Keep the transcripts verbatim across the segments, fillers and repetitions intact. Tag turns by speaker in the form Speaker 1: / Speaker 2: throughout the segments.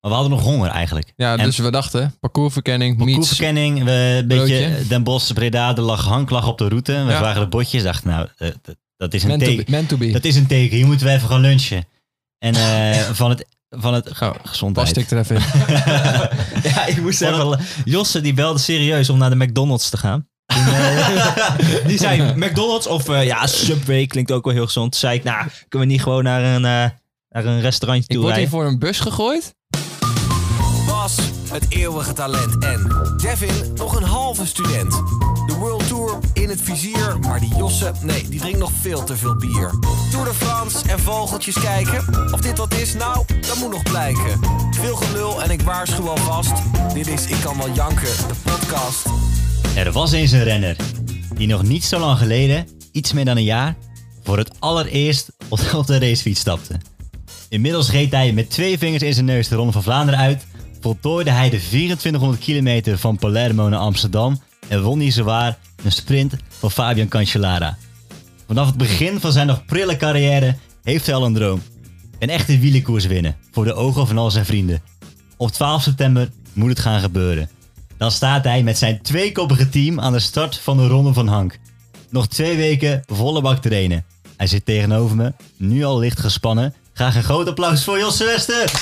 Speaker 1: Maar we hadden nog honger eigenlijk.
Speaker 2: Ja,
Speaker 1: en
Speaker 2: dus we dachten, parcoursverkenning,
Speaker 1: parcoursverkenning, we een beetje Den Bosch, Breda, de lag, Hank lag op de route. We
Speaker 2: ja.
Speaker 1: waren de botjes, dachten nou, uh, dat, dat is een
Speaker 2: meant
Speaker 1: teken.
Speaker 2: To be, meant to be.
Speaker 1: Dat is een teken, hier moeten we even gaan lunchen. En uh, van het, van het
Speaker 2: oh,
Speaker 1: gezondheid.
Speaker 2: Past ik er even in.
Speaker 3: ja, ik moest even... Josse die belde serieus om naar de McDonald's te gaan. Die, uh, die zei McDonald's of uh, ja, Subway klinkt ook wel heel gezond. Toen zei ik, nou, kunnen we niet gewoon naar een, uh, naar een restaurantje toe
Speaker 2: Ik word
Speaker 3: rijden?
Speaker 2: hier voor een bus gegooid.
Speaker 4: Bas, het eeuwige talent en Devin, nog een halve student. De World Tour in het vizier, maar die Josse, nee, die drinkt nog veel te veel bier. Tour de France en vogeltjes kijken. Of dit wat is, nou, dat moet nog blijken. Veel gelul en ik waarschuw alvast. Dit is Ik Kan Wel Janken, de podcast.
Speaker 1: Er was eens een renner die nog niet zo lang geleden, iets meer dan een jaar, voor het allereerst op de racefiets stapte. Inmiddels reed hij met twee vingers in zijn neus de Ronde van Vlaanderen uit, voltooide hij de vierentwintighonderd kilometer van Palermo naar Amsterdam en won hij zowaar een sprint van Fabian Cancellara. Vanaf het begin van zijn nog prille carrière heeft hij al een droom. Een echte wielerkoers winnen, voor de ogen van al zijn vrienden. Op twaalf september moet het gaan gebeuren. Dan staat hij met zijn tweekoppige team aan de start van de Ronde van Hank. Nog twee weken volle bak trainen. Hij zit tegenover me, nu al licht gespannen. Graag een groot applaus voor Josse Wester.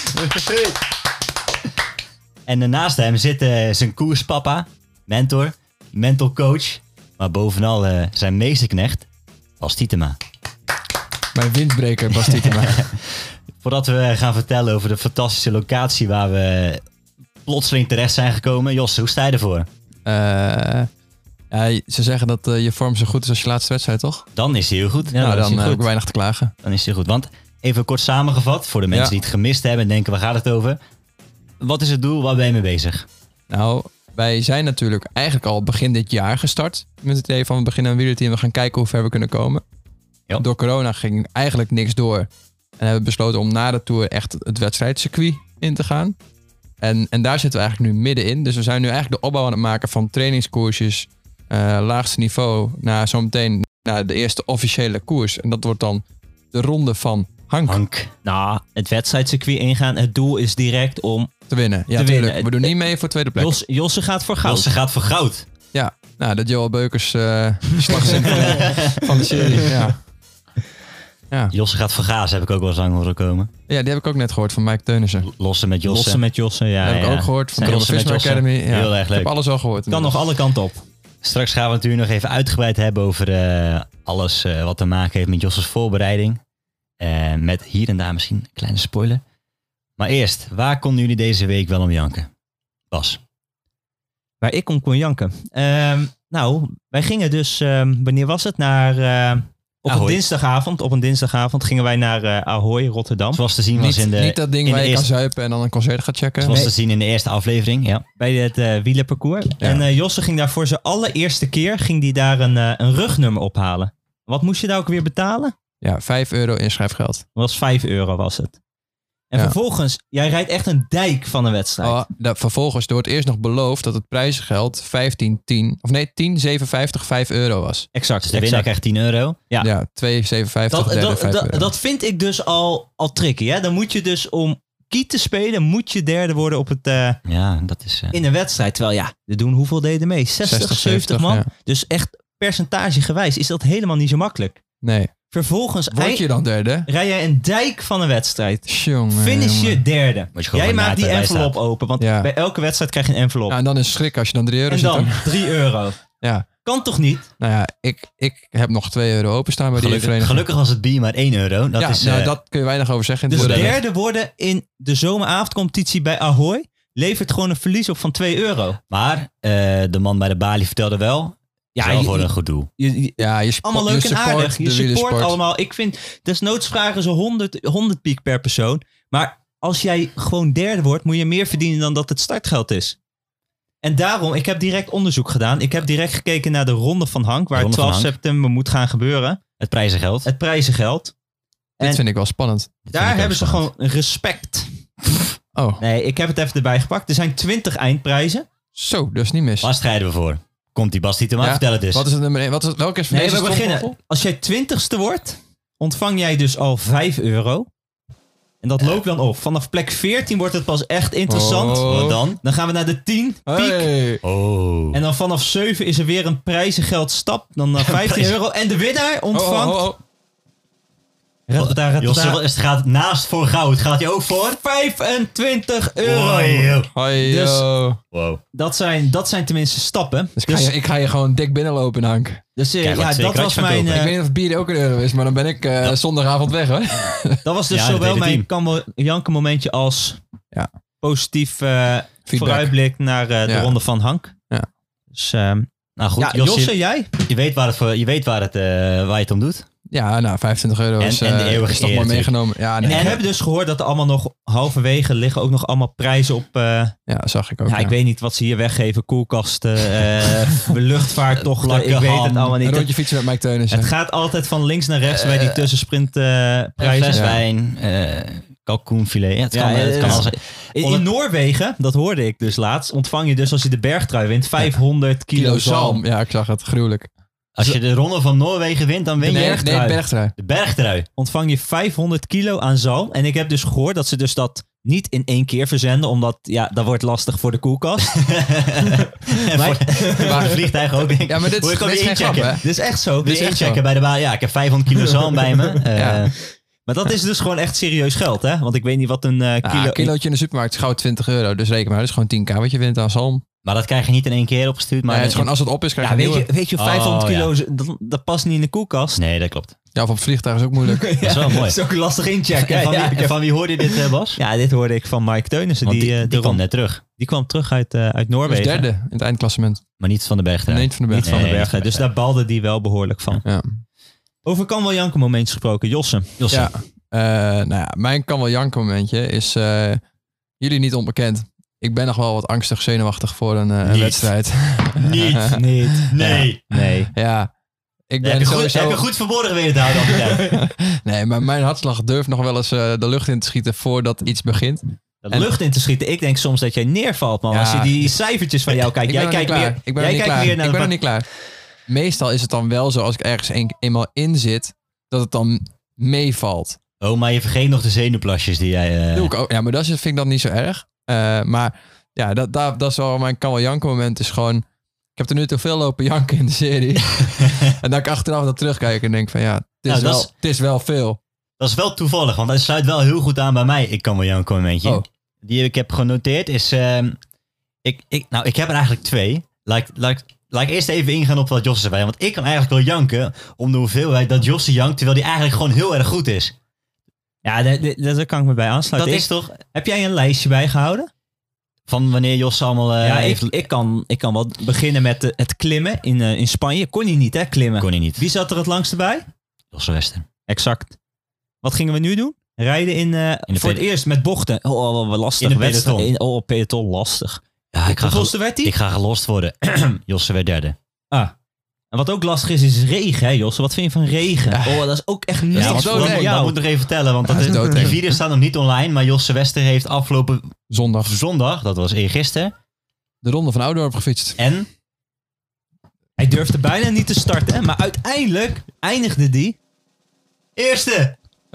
Speaker 1: En naast hem zit uh, zijn koerspapa, mentor, mental coach, maar bovenal uh, zijn meesterknecht, Bas Tietema.
Speaker 2: Mijn windbreker, Bas Tietema.
Speaker 1: Voordat we gaan vertellen over de fantastische locatie waar we plotseling terecht zijn gekomen. Josse, hoe sta je ervoor?
Speaker 2: Uh, ja, ze zeggen dat uh, je vorm zo goed is als je laatste wedstrijd, toch?
Speaker 1: Dan is hij heel goed.
Speaker 2: Ja,
Speaker 1: nou,
Speaker 2: dan
Speaker 1: heb
Speaker 2: uh, ik weinig te klagen.
Speaker 1: Dan is hij goed. Want even kort samengevat, voor de mensen ja. die het gemist hebben en denken, waar gaat het over? Wat is het doel? Waar ben je mee bezig?
Speaker 2: Nou, wij zijn natuurlijk eigenlijk al begin dit jaar gestart. Met het idee van we beginnen een wielerteam. We gaan kijken hoe ver we kunnen komen. Ja. Door corona ging eigenlijk niks door. En hebben we besloten om na de Tour echt het wedstrijdcircuit in te gaan. En, en daar zitten we eigenlijk nu middenin. Dus we zijn nu eigenlijk de opbouw aan het maken van trainingskoersjes. Uh, laagste niveau naar zometeen naar de eerste officiële koers. En dat wordt dan de Ronde van Hank.
Speaker 1: Hank.
Speaker 3: Nou, het wedstrijdcircuit ingaan. Het doel is direct om
Speaker 2: te winnen. Ja,
Speaker 3: te
Speaker 2: tuurlijk.
Speaker 3: winnen.
Speaker 2: We doen niet mee voor tweede plek.
Speaker 3: Jos, Josse gaat voor goud.
Speaker 1: Josse gaat voor goud.
Speaker 2: Ja, nou, dat Joel Beukers uh, slagzin van, de, van de serie. Ja.
Speaker 1: Ja. Josse gaat voor gaas, heb ik ook wel eens aan horen komen.
Speaker 2: Ja, die heb ik ook net gehoord van Mike Teunissen.
Speaker 1: Lossen met Josse.
Speaker 3: Lossen met Josse, ja.
Speaker 2: Dat heb
Speaker 3: ja.
Speaker 2: ik ook gehoord van de Ronde Visma Academy. Ja.
Speaker 1: Heel erg leuk.
Speaker 2: Ik heb alles al gehoord.
Speaker 3: Kan nog alle kanten op.
Speaker 1: Straks gaan we natuurlijk nog even uitgebreid hebben over uh, alles uh, wat te maken heeft met Josse's voorbereiding. Uh, met hier en daar misschien een kleine spoiler. Maar eerst, waar konden jullie deze week wel om janken? Bas.
Speaker 3: Waar ik om kon janken? Uh, nou, wij gingen dus, uh, wanneer was het? Naar, uh, op
Speaker 1: Ahoy.
Speaker 3: een dinsdagavond. Op een dinsdagavond gingen wij naar uh, Ahoy, Rotterdam.
Speaker 1: Zoals te zien was
Speaker 2: niet,
Speaker 1: in de...
Speaker 2: Niet dat ding waar je eerste, kan zuipen en dan een concert gaat checken.
Speaker 1: Zoals
Speaker 2: nee.
Speaker 1: te zien in de eerste aflevering, ja.
Speaker 3: Bij het uh, wielerparcours. Ja. En uh, Josse ging daar voor zijn allereerste keer ging die daar een, uh, een rugnummer ophalen. Wat moest je daar ook weer betalen?
Speaker 2: Ja, vijf euro inschrijfgeld. Dat
Speaker 3: was vijf euro was het. En ja. vervolgens, jij rijdt echt een dijk van een wedstrijd.
Speaker 2: Oh, dat, vervolgens wordt eerst nog beloofd dat het prijzengeld vijftien, tien, of nee, tien, zevenenvijftig, vijf euro was.
Speaker 3: Exact.
Speaker 1: Dus de winnaar krijgt tien euro.
Speaker 2: Ja, ja twee, zevenenvijftig,
Speaker 3: dat,
Speaker 2: derde,
Speaker 3: dat,
Speaker 2: vijf
Speaker 3: dat,
Speaker 2: euro.
Speaker 3: Dat vind ik dus al, al tricky. Hè? Dan moet je dus om kiet te spelen, moet je derde worden op het, uh,
Speaker 1: ja, dat is, uh...
Speaker 3: in een wedstrijd. Terwijl ja, er doen hoeveel deden mee? zestig, zeventig man. Ja. Dus echt percentagegewijs is dat helemaal niet zo makkelijk.
Speaker 2: Nee.
Speaker 3: Vervolgens
Speaker 2: word je dan derde?
Speaker 3: Rij jij een dijk van een wedstrijd.
Speaker 2: Jongen,
Speaker 3: Finish je derde.
Speaker 1: Je
Speaker 3: jij maakt die envelop open. Want ja. bij elke wedstrijd krijg je een envelop.
Speaker 2: Ja, en dan is schrik als je dan drie euro
Speaker 3: en
Speaker 2: ziet.
Speaker 3: En dan drie euro.
Speaker 2: Ja.
Speaker 3: Kan toch niet?
Speaker 2: Nou ja, ik, ik heb nog twee euro openstaan bij
Speaker 1: gelukkig,
Speaker 2: die vereniging.
Speaker 1: Gelukkig was het bier maar één euro. Dat
Speaker 2: ja,
Speaker 1: is,
Speaker 2: nou,
Speaker 1: uh,
Speaker 2: dat kun je weinig over zeggen.
Speaker 3: Dus derde worden in de zomeravondcompetitie bij Ahoy levert gewoon een verlies op van twee euro.
Speaker 1: Maar uh, de man bij de balie vertelde wel... Ja, wel je, voor een goed doel.
Speaker 3: Je, je,
Speaker 2: ja, je
Speaker 3: allemaal leuk en aardig. Je support allemaal. Ik vind, desnoods vragen ze honderd, honderd piek per persoon. Maar als jij gewoon derde wordt, moet je meer verdienen dan dat het startgeld is. En daarom, ik heb direct onderzoek gedaan. Ik heb direct gekeken naar de Ronde van Hank, waar twaalf september moet gaan gebeuren.
Speaker 1: Het prijzengeld.
Speaker 3: Het prijzengeld.
Speaker 2: Dit
Speaker 3: en
Speaker 2: vind ik wel spannend.
Speaker 3: Daar hebben ze gewoon respect.
Speaker 2: Oh.
Speaker 3: Nee, ik heb het even erbij gepakt. Er zijn twintig eindprijzen.
Speaker 2: Zo, dus niet mis.
Speaker 1: Waar strijden we voor? Komt die Bas Tietema? Ja. Vertel het dus.
Speaker 2: Wat is het nummer één? Wat is, welke is
Speaker 3: nee, we beginnen. Als jij twintigste wordt, ontvang jij dus al vijf euro. En dat loopt dan op. Vanaf plek veertien wordt het pas echt interessant.
Speaker 2: Oh.
Speaker 1: Wat dan?
Speaker 3: Dan gaan we naar de tien. Piek.
Speaker 2: Hey.
Speaker 1: Oh.
Speaker 3: En dan vanaf zeven is er weer een prijzengeld stap. Dan uh, vijftien euro. En de winnaar ontvangt...
Speaker 2: Oh, oh, oh.
Speaker 3: Red daar, red
Speaker 1: Jos,
Speaker 3: daar.
Speaker 1: het gaat naast voor goud. Gaat hij ook voor?
Speaker 3: vijfentwintig euro.
Speaker 1: Wow, joh.
Speaker 2: Hoi,
Speaker 3: Dus-
Speaker 2: yo.
Speaker 1: Wow.
Speaker 3: Dat zijn, dat zijn tenminste stappen.
Speaker 2: Dus ik ga, je, ik ga je gewoon dik binnenlopen, Hank.
Speaker 3: Dus uh,
Speaker 1: Kijk, wat
Speaker 3: ja,
Speaker 1: twee
Speaker 3: dat was
Speaker 1: kratjes
Speaker 3: mijn...
Speaker 1: gaan
Speaker 3: uh,
Speaker 2: Ik weet niet of bier ook een euro is, maar dan ben ik uh, zondagavond weg, hoor.
Speaker 3: dat was dus
Speaker 1: Ja, dat
Speaker 3: zowel
Speaker 1: hele
Speaker 3: mijn
Speaker 1: team.
Speaker 3: Kambo Janke momentje als
Speaker 2: Ja.
Speaker 3: positief uh, vooruitblik naar uh, de
Speaker 2: Ja.
Speaker 3: ronde van Hank.
Speaker 2: Ja.
Speaker 3: Dus um,
Speaker 1: Nou goed,
Speaker 3: ja,
Speaker 1: Jos,
Speaker 3: Josse,
Speaker 1: je,
Speaker 3: jij?
Speaker 1: je weet waar het, voor, je weet waar het, uh, waar je het om doet.
Speaker 2: Ja, nou, vijfentwintig euro
Speaker 1: En-
Speaker 2: is,
Speaker 1: en de
Speaker 2: uh,
Speaker 1: eeuwige
Speaker 2: is toch
Speaker 1: eer
Speaker 2: maar
Speaker 1: natuurlijk.
Speaker 2: meegenomen. Ja, nee.
Speaker 3: En ik heb dus gehoord dat er allemaal nog halverwege liggen ook nog allemaal prijzen op... Uh,
Speaker 2: ja, zag ik ook.
Speaker 3: ja,
Speaker 2: ja.
Speaker 3: ik weet niet wat ze hier weggeven. Koelkasten, uh, luchtvaarttochten,
Speaker 1: Plakken,
Speaker 3: ik weet het
Speaker 1: ham,
Speaker 3: allemaal
Speaker 2: Een
Speaker 3: niet.
Speaker 2: rondje fietsen met Mike Teunissen.
Speaker 3: Het gaat altijd van links naar rechts bij die tussensprint uh,
Speaker 1: Een
Speaker 3: prijzen.
Speaker 1: fles
Speaker 2: Ja.
Speaker 1: wijn, uh, kalkoenfilet. Ja, het
Speaker 3: Ja,
Speaker 1: kan,
Speaker 3: ja,
Speaker 1: het
Speaker 3: ja.
Speaker 1: kan alles.
Speaker 3: In, in Noorwegen, dat hoorde ik dus laatst, ontvang je dus als je de bergtrui wint vijfhonderd kilo,
Speaker 2: Kilo
Speaker 3: zalm.
Speaker 2: zalm. Ja, ik zag het. Gruwelijk.
Speaker 1: Als je de ronde van Noorwegen wint, dan win je
Speaker 2: Nee,
Speaker 1: echt
Speaker 2: nee, bergtrui.
Speaker 1: de bergtrui.
Speaker 3: Ontvang je vijfhonderd kilo aan zalm. En ik heb dus gehoord dat ze dus dat niet in één keer verzenden, omdat ja, dat wordt lastig voor de koelkast.
Speaker 1: En voor de vliegtuigen ook, denk ik.
Speaker 2: Ja, maar dit,
Speaker 1: Hoe
Speaker 2: is-
Speaker 1: kan
Speaker 2: dit is
Speaker 1: je
Speaker 2: geen grap,
Speaker 1: inchecken?
Speaker 2: hè?
Speaker 3: Dit is echt zo.
Speaker 1: Wil je
Speaker 2: is echt
Speaker 1: inchecken
Speaker 2: zo.
Speaker 1: bij de baan? Ja, ik heb vijfhonderd kilo zalm bij me. Uh,
Speaker 2: Ja.
Speaker 3: Maar dat is dus gewoon echt serieus geld, hè? Want ik weet niet wat een uh,
Speaker 2: Ja,
Speaker 3: kilo...
Speaker 2: een kilootje in de supermarkt is gauw twintig euro. Dus reken maar, dat is gewoon tien k wat je wint aan zalm.
Speaker 1: Maar dat krijg je niet in één keer opgestuurd. Maar
Speaker 2: Maar het is gewoon als het op is, krijg
Speaker 3: Ja,
Speaker 2: je een
Speaker 3: weet
Speaker 2: nieuwe.
Speaker 3: je, weet je, vijfhonderd
Speaker 1: Oh,
Speaker 3: kilo, dat, dat past niet in de koelkast.
Speaker 1: Nee, dat klopt.
Speaker 2: Ja, of op vliegtuig is ook moeilijk.
Speaker 3: Ja,
Speaker 1: is wel mooi.
Speaker 3: Dat is ook lastig inchecken.
Speaker 1: En van,
Speaker 3: ja,
Speaker 1: wie,
Speaker 3: ik
Speaker 1: en
Speaker 3: heb-
Speaker 1: van wie hoorde je dit, uh, Bas?
Speaker 3: ja, dit hoorde ik van Mike Teunissen.
Speaker 1: Want
Speaker 3: Die,
Speaker 1: die,
Speaker 3: uh,
Speaker 1: die
Speaker 3: de
Speaker 1: kwam
Speaker 3: rond-
Speaker 1: net terug.
Speaker 3: die kwam terug uit, uh, uit
Speaker 2: Dat is
Speaker 3: Noorwegen.
Speaker 2: derde in het eindklassement.
Speaker 1: Maar niet van de bergtrui.
Speaker 2: Nee, van de
Speaker 3: Niet
Speaker 2: berg.
Speaker 3: van de
Speaker 1: Nee,
Speaker 3: bergen.
Speaker 1: niet van
Speaker 3: Dus
Speaker 1: de
Speaker 3: daar balde die wel behoorlijk van.
Speaker 2: Ja.
Speaker 3: Over kan wel janken momentjes gesproken. Josse.
Speaker 1: Josse.
Speaker 2: Ja. Uh, nou ja, mijn kan wel janken momentje is uh, jullie niet onbekend. Ik ben nog wel wat angstig, zenuwachtig voor een, uh, een
Speaker 1: Niet.
Speaker 2: wedstrijd.
Speaker 1: Niet.
Speaker 3: Niet.
Speaker 1: Nee.
Speaker 3: Nee.
Speaker 2: Ja, ik ben
Speaker 1: Heb je, goed,
Speaker 2: sowieso...
Speaker 1: heb je goed verborgen weten te houden altijd.
Speaker 2: Nee, maar mijn hartslag durft nog wel eens uh, de lucht in te schieten voordat iets begint.
Speaker 3: De
Speaker 2: En-
Speaker 3: lucht in te schieten. Ik denk soms dat jij neervalt, man.
Speaker 2: Ja.
Speaker 3: Als je die cijfertjes van jou kijkt.
Speaker 2: Ik
Speaker 3: Jij
Speaker 2: ben nog
Speaker 3: kijkt
Speaker 2: niet klaar.
Speaker 3: weer,
Speaker 2: Ik ben
Speaker 3: jij
Speaker 2: nog niet
Speaker 3: kijkt
Speaker 2: klaar.
Speaker 3: weer naar
Speaker 2: Ik ben
Speaker 3: de
Speaker 2: nog niet klaar. Meestal is het dan wel zo, als ik ergens een, eenmaal in zit, dat het dan meevalt.
Speaker 1: Oh, maar je vergeet nog de zenuwplasjes die jij... Uh...
Speaker 2: Doe ik ook. Ja, maar dat is, vind ik dan niet zo erg. Uh, maar ja, dat, dat, dat is wel mijn kan wel janken moment. Is gewoon, ik heb er nu te veel lopen janken in de serie. En dat ik achteraf dat terugkijk en denk van ja, het is,
Speaker 1: Nou, dat
Speaker 2: wel,
Speaker 1: is-
Speaker 2: het is wel veel.
Speaker 1: Dat is wel toevallig, want dat sluit wel heel goed aan bij mij. Ik kan wel jou een momentje.
Speaker 2: Oh.
Speaker 1: Die ik heb genoteerd is... ehm, ik, ik, nou, ik heb er eigenlijk twee. Laat, ik- laat, ik- laat ik eerst even ingaan op wat Josse zei. Want ik kan eigenlijk wel janken om de hoeveelheid dat Josse jankt, terwijl die eigenlijk gewoon heel erg goed is.
Speaker 3: Ja, daar, daar- daar kan ik me bij aansluiten.
Speaker 1: Dat
Speaker 3: Ik-
Speaker 1: is toch
Speaker 3: Heb jij een lijstje bijgehouden?
Speaker 1: van wanneer Josse allemaal... eh,
Speaker 3: ja, ik,
Speaker 1: heeft...
Speaker 3: ik, kan, ik kan wel beginnen met eh, het klimmen in, eh, in Spanje. Kon hij niet, hè, klimmen?
Speaker 1: kon hij niet.
Speaker 3: Wie zat er het langste bij?
Speaker 1: Josse Wester.
Speaker 3: Exact. Wat gingen we nu doen? Rijden in, eh,
Speaker 1: de
Speaker 3: voor het
Speaker 1: pele-
Speaker 3: eerst met bochten. Oh, oh, wat lastig.
Speaker 1: In de
Speaker 3: wedstrijd.
Speaker 1: peloton.
Speaker 3: In- Oh, peloton, lastig.
Speaker 1: Ja, ik ga,
Speaker 3: Hoeveelste
Speaker 1: gel-
Speaker 3: werd hij?
Speaker 1: ik ga gelost worden. Josse werd derde.
Speaker 3: Ah. En wat ook lastig is, is regen, hè, Josse? Wat vind je van regen?
Speaker 2: Ja.
Speaker 3: Oh, dat is ook echt niet
Speaker 1: Ja,
Speaker 2: dat
Speaker 1: want
Speaker 2: is
Speaker 1: dat,
Speaker 2: doodeng.
Speaker 1: moet,
Speaker 3: jou.
Speaker 1: dat moet ik nog even vertellen, want
Speaker 2: Ja,
Speaker 1: dat
Speaker 2: dat is
Speaker 1: is,
Speaker 2: doodeng.
Speaker 1: die video staat nog niet online, maar Josse Wester heeft afgelopen
Speaker 2: Zondag.
Speaker 1: zondag, dat was eergisteren,
Speaker 2: De ronde van Oudorp gefietst.
Speaker 1: en
Speaker 3: Hij durfde bijna niet te starten, hè, maar uiteindelijk eindigde die.
Speaker 1: eerste!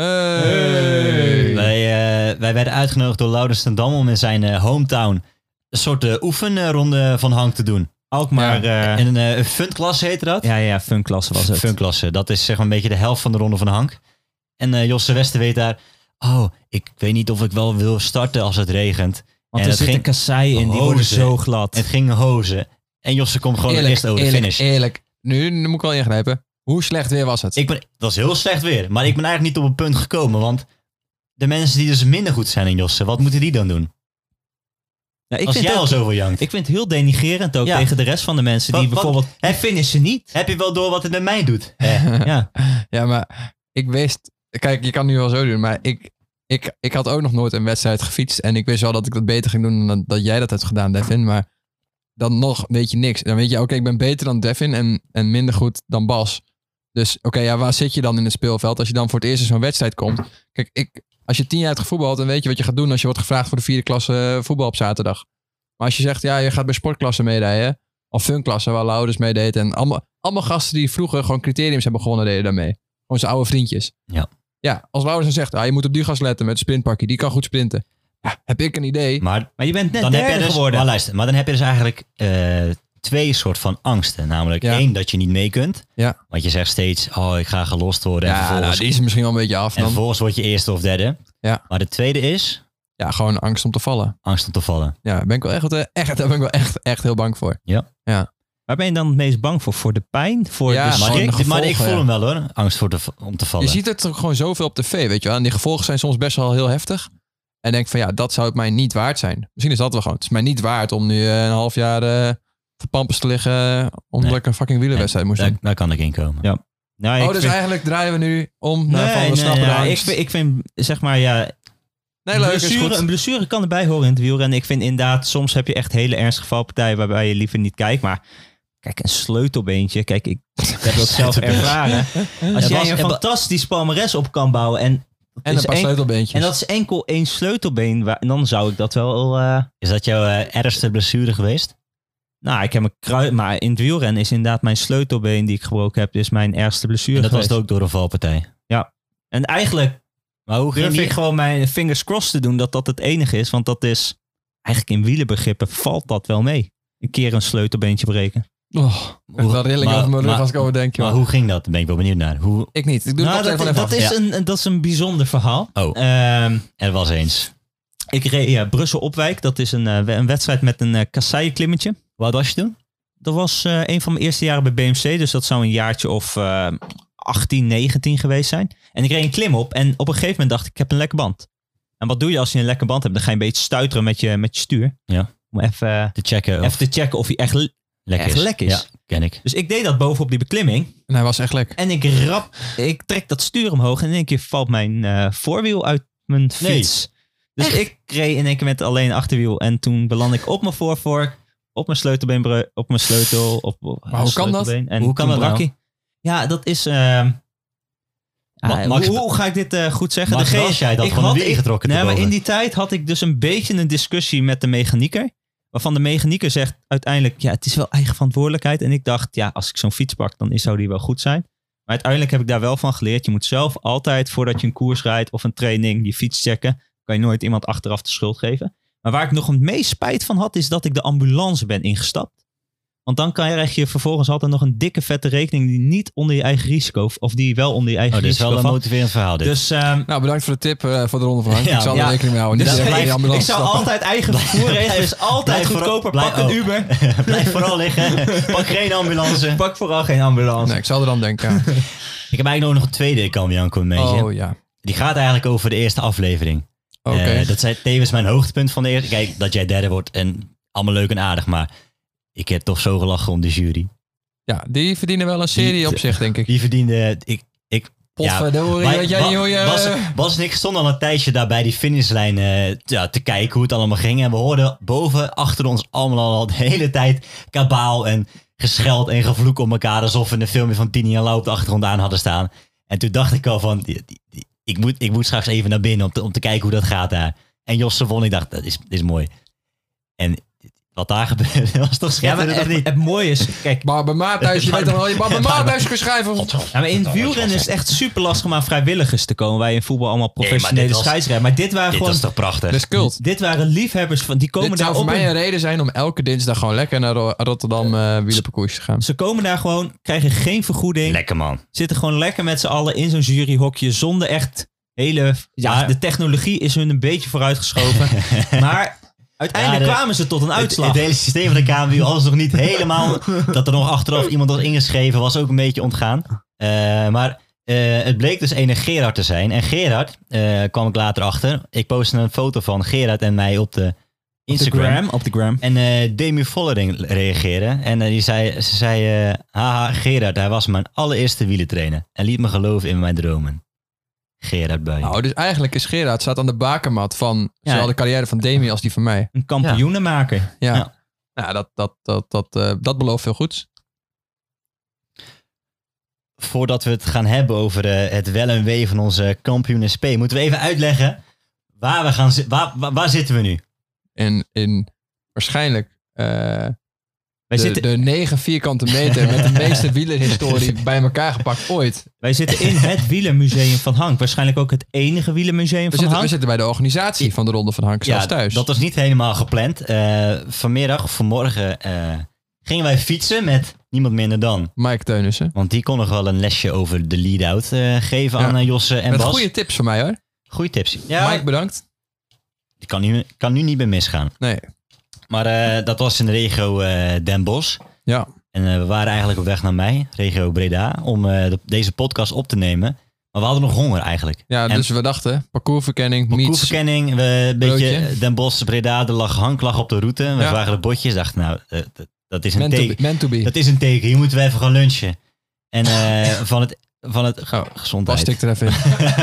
Speaker 2: Hey.
Speaker 1: Wij, eh, wij werden uitgenodigd door Laurens ten Dam om in zijn eh, hometown een soort eh, oefenronde van Hank te doen.
Speaker 3: Alkmaar.
Speaker 1: Ja.
Speaker 3: eh,
Speaker 1: En een uh, funklasse heette dat.
Speaker 3: ja, ja, funklasse was het.
Speaker 1: Funklasse, dat is zeg maar een beetje de helft van de ronde van Hank. En eh, Josse Wester weet daar, oh, ik weet niet of ik wel wil starten als het regent.
Speaker 3: Want
Speaker 1: en
Speaker 3: er
Speaker 1: het
Speaker 3: zit een
Speaker 1: ging,
Speaker 3: kassei in, die
Speaker 1: hozen.
Speaker 3: worden zo glad.
Speaker 1: het ging hozen. En Josse komt gewoon
Speaker 2: Eerlijk,
Speaker 1: eerst over de
Speaker 2: eerlijk,
Speaker 1: finish.
Speaker 2: eerlijk. Nu, nu moet ik wel ingrijpen. Hoe slecht weer was het?
Speaker 1: Ik ben, dat is heel slecht weer. Maar ik ben eigenlijk niet op een punt gekomen. Want de mensen die dus minder goed zijn in Josse, wat moeten die dan doen?
Speaker 3: Ja, ik,
Speaker 1: Als
Speaker 3: vind
Speaker 1: jij
Speaker 3: ook-
Speaker 1: al zoveel jankt.
Speaker 3: ik vind het heel denigrerend ook
Speaker 1: Ja.
Speaker 3: tegen de rest van de mensen die
Speaker 1: Wat- wat-
Speaker 3: bijvoorbeeld... Die finishen niet.
Speaker 1: Heb je wel door wat het met mij doet? Eh,
Speaker 3: Ja.
Speaker 2: Ja, maar ik wist... Kijk, je kan het nu wel zo doen, maar ik, ik, ik had ook nog nooit een wedstrijd gefietst. En ik wist wel dat ik dat beter ging doen dan dat jij dat hebt gedaan, Devin. Maar dan nog weet je niks. Dan weet je, oké, ik ben beter dan Devin en, en minder goed dan Bas. Dus oké, ja, waar zit je dan in het speelveld als je dan voor het eerst in zo'n wedstrijd komt? Kijk, ik, als je tien jaar hebt gevoetbald, dan weet je wat je gaat doen als je wordt gevraagd voor de vierde klasse voetbal op zaterdag. Maar als je zegt, ja, je gaat bij sportklasse meerijden, of funklasse, waar Laurens meedeed. En allemaal, allemaal gasten die vroeger gewoon criteriums hebben gewonnen, deden daarmee. Gewoon zijn oude vriendjes.
Speaker 1: Ja.
Speaker 2: Ja, als Laurens dan zegt, ah, je moet op die gast letten met het sprintpakje. Die kan goed sprinten. Ja, heb ik een idee.
Speaker 1: Maar,
Speaker 3: maar je bent net
Speaker 1: dan
Speaker 3: derde
Speaker 1: heb je dus,
Speaker 3: geworden.
Speaker 1: Maar luister, maar dan heb je dus eigenlijk uh, twee soort van angsten. Namelijk ja. één, dat je niet mee kunt.
Speaker 2: Ja.
Speaker 1: Want je zegt steeds, oh, ik ga gelost worden.
Speaker 2: Ja,
Speaker 1: en vervolgens,
Speaker 2: nou, die is misschien wel een beetje af.
Speaker 1: En
Speaker 2: dan.
Speaker 1: vervolgens word je eerste of derde.
Speaker 2: Ja.
Speaker 1: Maar de tweede is...
Speaker 2: Ja, gewoon angst om te vallen.
Speaker 1: Angst om te vallen.
Speaker 2: Ja, daar ben ik wel echt, echt, daar ben ik wel echt, echt heel bang voor.
Speaker 1: Ja.
Speaker 2: ja.
Speaker 3: Waar ben je dan het meest bang voor? Voor de pijn? Voor
Speaker 2: ja,
Speaker 3: de
Speaker 1: maar,
Speaker 3: schrik?
Speaker 1: ik,
Speaker 2: gevolgen,
Speaker 1: maar ik voel
Speaker 2: ja.
Speaker 1: hem wel hoor. Angst voor de, om te vallen.
Speaker 2: Je ziet het ook gewoon zoveel op tv, weet je wel. En die gevolgen zijn soms best wel heel heftig. En denk van ja, dat zou het mij niet waard zijn. Misschien is dat wel gewoon. Het is mij niet waard om nu een half jaar uh, verpampers te liggen. Omdat nee. ik een fucking wielerwedstrijd moest
Speaker 1: daar,
Speaker 2: doen.
Speaker 1: Daar kan ik in komen.
Speaker 3: Ja. Nou,
Speaker 2: oh,
Speaker 3: ik
Speaker 2: dus
Speaker 3: vind...
Speaker 2: eigenlijk draaien we nu om naar
Speaker 3: nee,
Speaker 2: van de
Speaker 3: nee,
Speaker 2: nee,
Speaker 3: nee, ik, vind, ik vind, zeg maar, ja...
Speaker 2: Nee, leuk,
Speaker 3: blessure, een blessure kan erbij horen in het wielrennen. Ik vind inderdaad, soms heb je echt hele ernstige valpartijen waarbij je liever niet kijkt. Maar kijk, een sleutelbeentje. Kijk, ik heb dat zelf ervaren. Als jij een fantastisch palmares op kan bouwen en...
Speaker 2: En een paar enkel, sleutelbeentjes.
Speaker 3: En dat is enkel één sleutelbeen. Waar, dan zou ik dat wel... Uh...
Speaker 1: Is dat jouw uh, ergste blessure geweest?
Speaker 3: Nou, ik heb een kruis... Maar in het wielrennen is inderdaad mijn sleutelbeen die ik gebroken heb, is mijn ergste blessure
Speaker 1: en dat
Speaker 3: geweest.
Speaker 1: was het ook door een valpartij?
Speaker 3: Ja. En eigenlijk maar hoe durf ik gewoon mijn fingers crossed te doen dat dat het enige is. Want dat is... Eigenlijk in wielenbegrippen valt dat wel mee. Een keer een sleutelbeentje breken.
Speaker 2: Oh, ik dat rilling over mijn rug maar, als ik over denk.
Speaker 1: Maar hoe ging dat? Daar ben ik wel benieuwd naar. Hoe...
Speaker 2: Ik niet. Ik doe
Speaker 3: nou,
Speaker 2: het
Speaker 3: dat, dat, is ja. een, dat is een bijzonder verhaal.
Speaker 1: Oh, um, er was eens.
Speaker 3: Ik reed ja, Brussel-Opwijk. Dat is een, uh, een wedstrijd met een uh, kasseienklimmetje.
Speaker 1: Wat was je toen?
Speaker 3: Dat was uh, een van mijn eerste jaren bij B M C. Dus dat zou een jaartje of uh, achttien, negentien geweest zijn. En ik reed een klim op. En op een gegeven moment dacht ik, ik heb een lekke band. En wat doe je als je een lekke band hebt? Dan ga je een beetje stuiteren met je, met je stuur.
Speaker 1: Ja.
Speaker 3: Om even, uh,
Speaker 1: te checken
Speaker 3: even of... te checken of hij echt...
Speaker 1: Lekker
Speaker 3: echt
Speaker 1: is.
Speaker 3: lek is.
Speaker 1: Ja, ken ik.
Speaker 3: Dus ik deed dat bovenop die beklimming.
Speaker 2: En hij was echt lek.
Speaker 3: En ik rap, ik trek dat stuur omhoog en in één keer valt mijn uh, voorwiel uit mijn fiets. Nee. Dus echt? Ik reed in één keer met alleen achterwiel en toen beland ik op mijn voorvork, op mijn sleutelbeen, op mijn sleutel, op
Speaker 2: maar hoe kan dat?
Speaker 3: En
Speaker 1: hoe kan dat nou?
Speaker 3: Ja, dat is... Uh,
Speaker 1: Ma-
Speaker 3: Max, hoe, hoe ga ik dit uh, goed zeggen?
Speaker 1: Max,
Speaker 3: Degene,
Speaker 1: was jij dat
Speaker 3: ik
Speaker 1: van de
Speaker 3: had,
Speaker 1: wiel getrokken
Speaker 3: nee,
Speaker 1: te
Speaker 3: maar
Speaker 1: boven?
Speaker 3: in die tijd had ik dus een beetje een discussie met de mechanieker. Waarvan de mechanieker zegt uiteindelijk, ja, het is wel eigen verantwoordelijkheid. En ik dacht, ja, als ik zo'n fiets pak, dan zou die wel goed zijn. Maar uiteindelijk heb ik daar wel van geleerd. Je moet zelf altijd, voordat je een koers rijdt of een training, je fiets checken. Kan je nooit iemand achteraf de schuld geven. Maar waar ik nog het meest spijt van had, is dat ik de ambulance ben ingestapt. Want dan krijg je vervolgens altijd nog een dikke vette rekening die niet onder je eigen risico, of die wel onder je eigen
Speaker 1: oh,
Speaker 3: risico
Speaker 1: valt. Dat is wel
Speaker 3: van.
Speaker 1: een motiverend verhaal dit.
Speaker 3: Dus, um,
Speaker 2: nou, bedankt voor de tip uh, voor de Ronde van Hank. Ja, ik zal ja. er rekening mee houden.
Speaker 3: Dus
Speaker 2: niet
Speaker 3: ik,
Speaker 2: die ambulance
Speaker 3: ik zou
Speaker 2: stappen.
Speaker 3: altijd eigen vervoer regelen. Dus altijd goedkoper. Blijf, pak een oh. Uber.
Speaker 1: Blijf vooral liggen. Pak geen ambulance.
Speaker 3: Pak vooral geen ambulance.
Speaker 2: Nee, ik zal er dan denken. Ja.
Speaker 1: Ik heb eigenlijk nog een tweede Kambianco een beetje.
Speaker 2: Oh ja.
Speaker 1: Die gaat eigenlijk over de eerste aflevering.
Speaker 2: Okay.
Speaker 1: Uh, dat is tevens mijn hoogtepunt van de eerste. Kijk, dat jij derde wordt en allemaal leuk en aardig. Maar ik heb toch zo gelachen om de jury.
Speaker 2: Ja, die verdienen wel een serie die, op zich, denk ik.
Speaker 1: Die verdiende... Ik, ik,
Speaker 2: Potverdorie,
Speaker 1: ja,
Speaker 2: weet jij niet hoe je...
Speaker 1: Bas, Bas en ik stonden al een tijdje daar bij die finishlijn uh, ja, te kijken hoe het allemaal ging. En we hoorden boven, achter ons allemaal al de hele tijd kabaal en gescheld en gevloek op elkaar. Alsof we een filmpje van Tini en Lau op de achtergrond aan hadden staan. En toen dacht ik al van, die, die, die, ik, moet, ik moet straks even naar binnen om te, om te kijken hoe dat gaat daar. En Josse won, ik dacht, dat is, dat is mooi. En... Wat daar gebeurde, was toch schitterend,
Speaker 3: ja,
Speaker 1: of niet?
Speaker 3: Het, het mooie is, kijk...
Speaker 2: Barbe Maarthuis, je weet dan wel, je Barbe Maarthuis geschreven.
Speaker 3: Ja, maar in het wielrennen is het echt super lastig om aan vrijwilligers te komen. Wij in voetbal allemaal professionele nee, scheidsrechters. Maar dit waren
Speaker 1: dit
Speaker 3: gewoon...
Speaker 1: Dit was toch prachtig?
Speaker 2: Dit is cult.
Speaker 3: Dit waren liefhebbers van... Die komen
Speaker 2: dit
Speaker 3: daar
Speaker 2: zou voor
Speaker 3: op
Speaker 2: mij
Speaker 3: een...
Speaker 2: een reden zijn om elke dinsdag gewoon lekker naar Rotterdam uh, wielerparcours te gaan.
Speaker 3: Ze komen daar gewoon, krijgen geen vergoeding.
Speaker 1: Lekker man.
Speaker 3: Zitten gewoon lekker met z'n allen in zo'n juryhokje zonder echt hele... Ja, ja, de technologie is hun een beetje vooruitgeschoven. Maar... Uiteindelijk ja, de, kwamen ze tot een uitslag.
Speaker 1: Het, het hele systeem van de K M W was nog niet helemaal... dat er nog achteraf iemand was ingeschreven, was ook een beetje ontgaan. Uh, maar uh, het bleek dus ene Gerard te zijn. En Gerard, uh, kwam ik later achter. Ik postte een foto van Gerard en mij op de Instagram.
Speaker 3: Op de gram.
Speaker 1: En uh, Demi Vollering reageerde. En uh, die zei, ze zei... Uh, haha, Gerard, hij was mijn allereerste wielertrainer. En liet me geloven in mijn dromen. Gerard Buijs.
Speaker 2: Nou, dus eigenlijk is Gerard staat aan de bakermat van ja. zowel de carrière van Demi als die van mij.
Speaker 3: Een kampioenenmaker.
Speaker 2: Ja, ja. ja dat, dat, dat, dat, uh, dat belooft veel goeds.
Speaker 1: Voordat we het gaan hebben over uh, het wel en wee van onze kampioen S P, moeten we even uitleggen waar we gaan zi- waar, waar, waar zitten we nu?
Speaker 2: In, in waarschijnlijk... Uh,
Speaker 3: Weet
Speaker 2: de, zitten... de negen vierkante meter met de meeste wielerhistorie bij elkaar gepakt ooit.
Speaker 3: Wij zitten in het wielermuseum van Hank. Waarschijnlijk ook het enige wielermuseum
Speaker 2: we
Speaker 3: van
Speaker 2: zitten,
Speaker 3: Hank.
Speaker 2: We zitten bij de organisatie van de Ronde van Hank zelfs
Speaker 1: ja,
Speaker 2: thuis.
Speaker 1: Dat was niet helemaal gepland. Uh, vanmiddag of vanmorgen uh, gingen wij fietsen met niemand minder dan
Speaker 2: Mike Teunissen.
Speaker 1: Want die kon nog wel een lesje over de lead-out uh, geven ja. aan uh, Josse en
Speaker 2: met
Speaker 1: Bas.
Speaker 2: Met goede tips voor mij hoor.
Speaker 1: Goeie tips. Ja,
Speaker 2: Mike, bedankt.
Speaker 1: Die kan nu, kan nu niet meer misgaan.
Speaker 2: Nee.
Speaker 1: Maar uh, dat was in de regio uh, Den Bosch.
Speaker 2: Ja.
Speaker 1: En uh, we waren eigenlijk op weg naar mij, regio Breda, om uh, de, deze podcast op te nemen. Maar we hadden nog honger eigenlijk.
Speaker 2: Ja,
Speaker 1: en
Speaker 2: dus we dachten, parcoursverkenning,
Speaker 1: Parcoursverkenning, we een beetje Den Bosch, Breda, de lag, Hank lag op de route. We ja. zagen de botjes, dachten nou, uh, dat, dat is een teken. Dat is een teken, hier moeten we even gaan lunchen. En uh, van het... Van het oh, gezondheid.
Speaker 2: Pas ik er even in.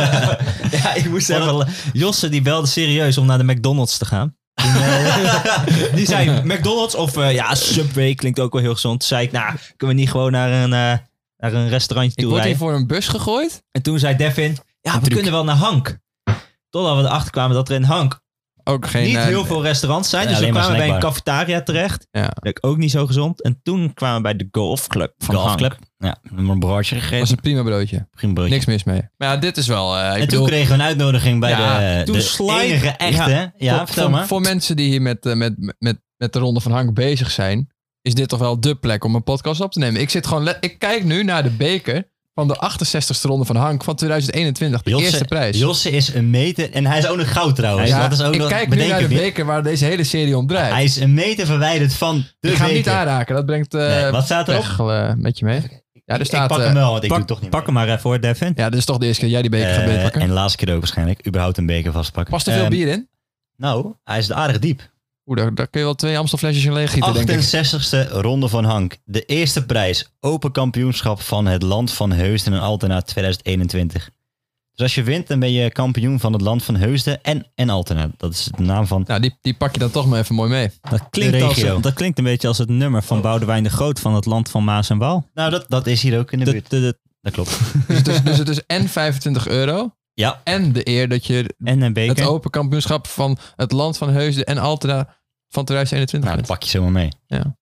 Speaker 3: ja, ik moest even... Het... Josse die belde serieus om naar de McDonald's te gaan. Die, uh, die zei McDonald's of uh, ja, Subway klinkt ook wel heel gezond. Toen zei ik, nou, kunnen we niet gewoon naar een, uh, naar een restaurantje toe
Speaker 2: Ik word
Speaker 3: rijden?
Speaker 2: hier voor een bus gegooid.
Speaker 3: En toen zei Devin, ja, we kunnen wel naar Hank. Totdat we erachter kwamen dat er in Hank
Speaker 2: ook geen,
Speaker 3: niet
Speaker 2: uh,
Speaker 3: heel veel restaurants zijn. Ja, dus we kwamen bij een cafetaria terecht.
Speaker 2: Ja.
Speaker 3: Dat ik ook niet zo gezond. En toen kwamen we bij de golfclub van
Speaker 1: golfclub.
Speaker 3: Hank.
Speaker 1: Ja, een broodje gegeten.
Speaker 2: Dat was een prima broodje.
Speaker 1: Prima broodje.
Speaker 2: Niks mis mee. Maar ja, dit is wel... Uh, ik
Speaker 1: en
Speaker 2: bedoel,
Speaker 1: toen kregen we een uitnodiging bij
Speaker 2: ja,
Speaker 1: de, de slide, enige echte. Ja, ja
Speaker 2: voor,
Speaker 1: vertel
Speaker 2: voor,
Speaker 1: maar.
Speaker 2: voor mensen die hier met, uh, met, met, met de Ronde van Hank bezig zijn, is dit toch wel de plek om een podcast op te nemen. Ik zit gewoon... Le- ik kijk nu naar de beker van de achtenzestigste Ronde van Hank van tweeduizend eenentwintig. De
Speaker 1: Josse,
Speaker 2: eerste prijs.
Speaker 1: Josse is een meter en hij is ook nog goud trouwens.
Speaker 2: Ja,
Speaker 1: dat is ook
Speaker 2: ik
Speaker 1: nog,
Speaker 2: kijk nu naar de beker waar deze hele serie om draait.
Speaker 1: Hij is een meter verwijderd van de beker.
Speaker 2: Ik ga hem niet aanraken. Dat brengt uh,
Speaker 1: nee, wat staat erop?
Speaker 2: Weg, uh, met je mee. Ja, er staat,
Speaker 1: ik pak hem wel, want ik
Speaker 3: pak,
Speaker 1: doe toch niet
Speaker 3: Pak hem maar even voor, Devin.
Speaker 2: Ja, dit is toch de eerste keer dat jij die beker uh, gaat beetpakken.
Speaker 1: En de laatste keer ook waarschijnlijk. Überhaupt een beker vastpakken.
Speaker 2: Past er veel um, bier in?
Speaker 1: Nou, hij is aardig diep.
Speaker 2: Oeh, daar, daar kun je wel twee Amstelflesjes in leeg gieten, denk ik.
Speaker 1: achtenzestigste Ronde van Hank. De eerste prijs. Open kampioenschap van het land van Heusden en Altena tweeduizend eenentwintig. Dus als je wint, dan ben je kampioen van het land van Heusden en, en Altena. Dat is de naam van...
Speaker 2: Nou, die, die pak je dan toch maar even mooi mee.
Speaker 3: Dat klinkt, als, dat klinkt een beetje als het nummer van Boudewijn de Groot van het land van Maas en Waal.
Speaker 1: Nou, dat, dat is hier ook in de, de buurt. De, de, dat klopt.
Speaker 2: Dus het is, dus het is en vijfentwintig euro...
Speaker 1: Ja.
Speaker 2: En de eer dat je
Speaker 3: en een beker.
Speaker 2: Het open kampioenschap van het land van Heusden en Altena van tweeduizend eenentwintig.
Speaker 1: Nou, dat pak je zomaar mee.
Speaker 2: Ja.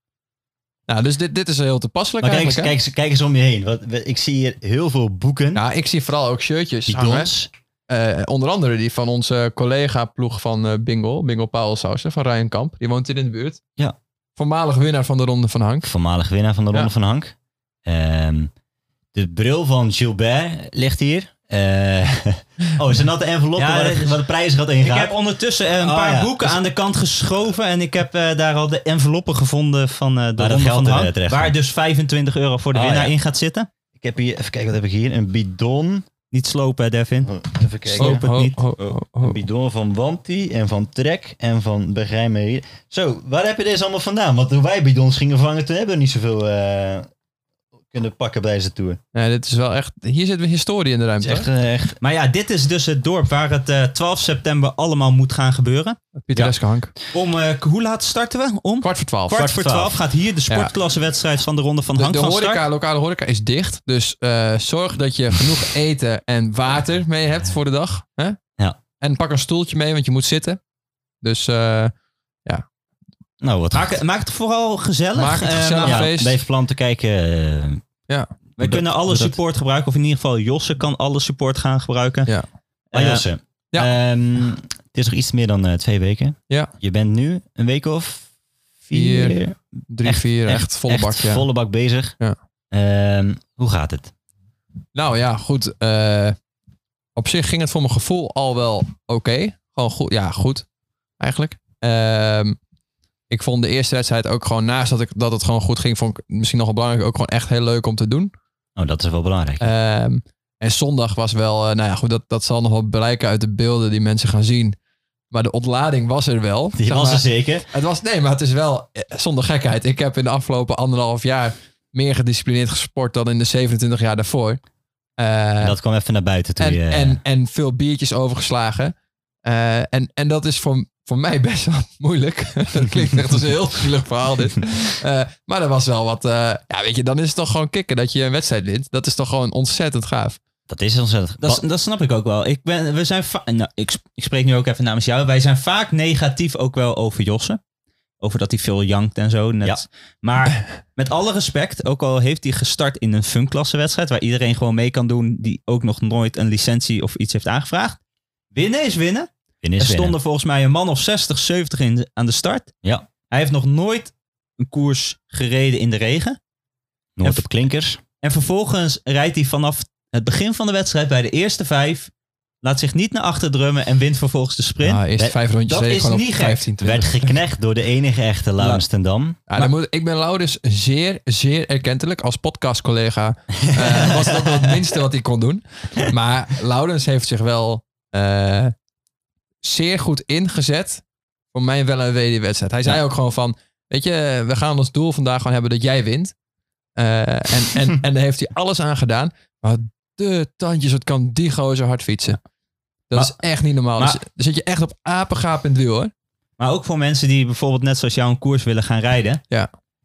Speaker 2: Nou, dus dit, dit is heel toepasselijk
Speaker 1: maar
Speaker 2: eigenlijk.
Speaker 1: Kijk, kijk, kijk eens om je heen. Wat, ik zie hier heel veel boeken.
Speaker 2: Nou, ik zie vooral ook shirtjes hangen. Uh, onder andere die van onze collega-ploeg van uh, Bingo. Bingo Pauwelsausen van Ryan Kamp. Die woont hier in de buurt.
Speaker 1: Ja.
Speaker 2: Voormalig winnaar van de Ronde van Hank.
Speaker 1: Voormalig winnaar van de Ronde ja. van Hank. Um, de bril van Gilbert ligt hier. Uh, oh, is er natte enveloppen ja, waar, de, waar de prijsgat in gaat?
Speaker 3: Ik heb ondertussen een oh, paar ja. boeken dus, aan de kant geschoven. En ik heb uh, daar al de enveloppen gevonden van uh, de Ronde van Hank. Terecht, waar dus vijfentwintig euro voor de oh, winnaar ja. in gaat zitten.
Speaker 1: Ik heb hier, even kijken, wat heb ik hier? Een bidon.
Speaker 3: Niet slopen, Devin.
Speaker 1: Oh, even kijken.
Speaker 3: Sloop het niet.
Speaker 1: Oh, oh, oh. Een bidon van Wanty en van Trek en van Begrijp me hier. Zo, waar heb je deze allemaal vandaan? Want toen wij bidons gingen vangen, toen hebben we niet zoveel uh, kunnen pakken bij deze tour.
Speaker 2: Ja, dit is wel echt... Hier zit weer historie in de ruimte.
Speaker 3: Echt, uh, echt. Maar ja, dit is dus het dorp waar het uh, twaalf september allemaal moet gaan gebeuren.
Speaker 2: Pittoreske ja. Hank.
Speaker 3: Om, uh, hoe laat starten we? Om?
Speaker 2: Kwart voor twaalf.
Speaker 3: Kwart voor twaalf gaat hier de sportklassewedstrijd van de Ronde van Hank
Speaker 2: de, de
Speaker 3: van
Speaker 2: horeca,
Speaker 3: start.
Speaker 2: De lokale horeca is dicht. Dus uh, zorg dat je genoeg eten en water mee hebt voor de dag. Hè?
Speaker 1: Ja.
Speaker 2: En pak een stoeltje mee, want je moet zitten. Dus uh, ja.
Speaker 3: Nou, wat maak, maak het vooral gezellig.
Speaker 2: Maak het gezellig uh, feest.
Speaker 1: Ja, blijf plan te kijken. Uh,
Speaker 2: ja.
Speaker 3: Wij dat, kunnen alle support dat... gebruiken. Of in ieder geval Josse kan alle support gaan gebruiken.
Speaker 2: Ja.
Speaker 1: Uh, Josse. Ja. Um, het is nog iets meer dan uh, twee weken.
Speaker 2: Ja.
Speaker 1: Je bent nu een week of vier,
Speaker 2: vier drie, echt, vier, echt, echt volle bak.
Speaker 1: Echt
Speaker 2: ja.
Speaker 1: volle bak bezig.
Speaker 2: Ja.
Speaker 1: Um, hoe gaat het?
Speaker 2: Nou ja, goed. Uh, op zich ging het voor mijn gevoel al wel oké. Okay. Gewoon goed. Ja, goed. Eigenlijk. Um, ik vond de eerste wedstrijd ook gewoon, naast dat, ik, dat het gewoon goed ging, vond ik misschien nog wel belangrijk, ook gewoon echt heel leuk om te doen.
Speaker 1: Oh, dat is wel belangrijk.
Speaker 2: Um, en zondag was wel, uh, nou ja, goed, dat, dat zal nog wel blijken uit de beelden die mensen gaan zien. Maar de ontlading was er wel.
Speaker 1: Die was er zeker.
Speaker 2: Het was, nee, maar het is wel, zonder gekheid. Ik heb in de afgelopen anderhalf jaar meer gedisciplineerd gesport dan in de zevenentwintig jaar daarvoor.
Speaker 1: Uh, dat kwam even naar buiten toen
Speaker 2: en,
Speaker 1: je...
Speaker 2: En, en veel biertjes overgeslagen. Uh, en, en dat is voor, voor mij best wel moeilijk. Dat klinkt echt als een heel zielig verhaal dit. Uh, maar er was wel wat... Uh, ja, weet je, dan is het toch gewoon kicken dat je een wedstrijd wint. Dat is toch gewoon ontzettend gaaf.
Speaker 1: Dat is ontzettend.
Speaker 3: Dat, dat snap ik ook wel. Ik, ben, we zijn va- nou, ik, ik spreek nu ook even namens jou. Wij zijn vaak negatief ook wel over Josse. Over dat hij veel jankt en zo. Net. Ja. Maar met alle respect, ook al heeft hij gestart in een fun-klasse wedstrijd, waar iedereen gewoon mee kan doen, die ook nog nooit een licentie of iets heeft aangevraagd. Winnen is winnen.
Speaker 1: winnen is
Speaker 3: er stonden
Speaker 1: winnen.
Speaker 3: volgens mij een man of zestig, zeventig in de, aan de start.
Speaker 1: Ja.
Speaker 3: Hij heeft nog nooit een koers gereden in de regen.
Speaker 1: Nooit op klinkers.
Speaker 3: En vervolgens rijdt hij vanaf het begin van de wedstrijd bij de eerste vijf, laat zich niet naar achter drummen en wint vervolgens de sprint.
Speaker 2: Ja, eerst vijf rondjes.
Speaker 3: Dat is niet
Speaker 2: vijftien,
Speaker 3: gek.
Speaker 1: Werd geknecht door de enige echte Laurens ten Dam.
Speaker 2: Ja, dan moet, ik ben Laurens zeer, zeer erkentelijk. Als podcastcollega uh, was dat wel het minste wat hij kon doen. Maar Laurens heeft zich wel uh, zeer goed ingezet voor mijn wel en wee die wedstrijd. Hij zei ja. ook gewoon van, weet je, we gaan ons doel vandaag gewoon hebben dat jij wint. Uh, en, en, en daar heeft hij alles aan gedaan. Maar de tandjes, wat kan die gozer hard fietsen. Dat maar, is echt niet normaal. Maar, dus, dan zit je echt op apengaap in het wiel, hoor.
Speaker 3: Maar ook voor mensen die bijvoorbeeld net zoals jou een koers willen gaan rijden.
Speaker 2: Ja.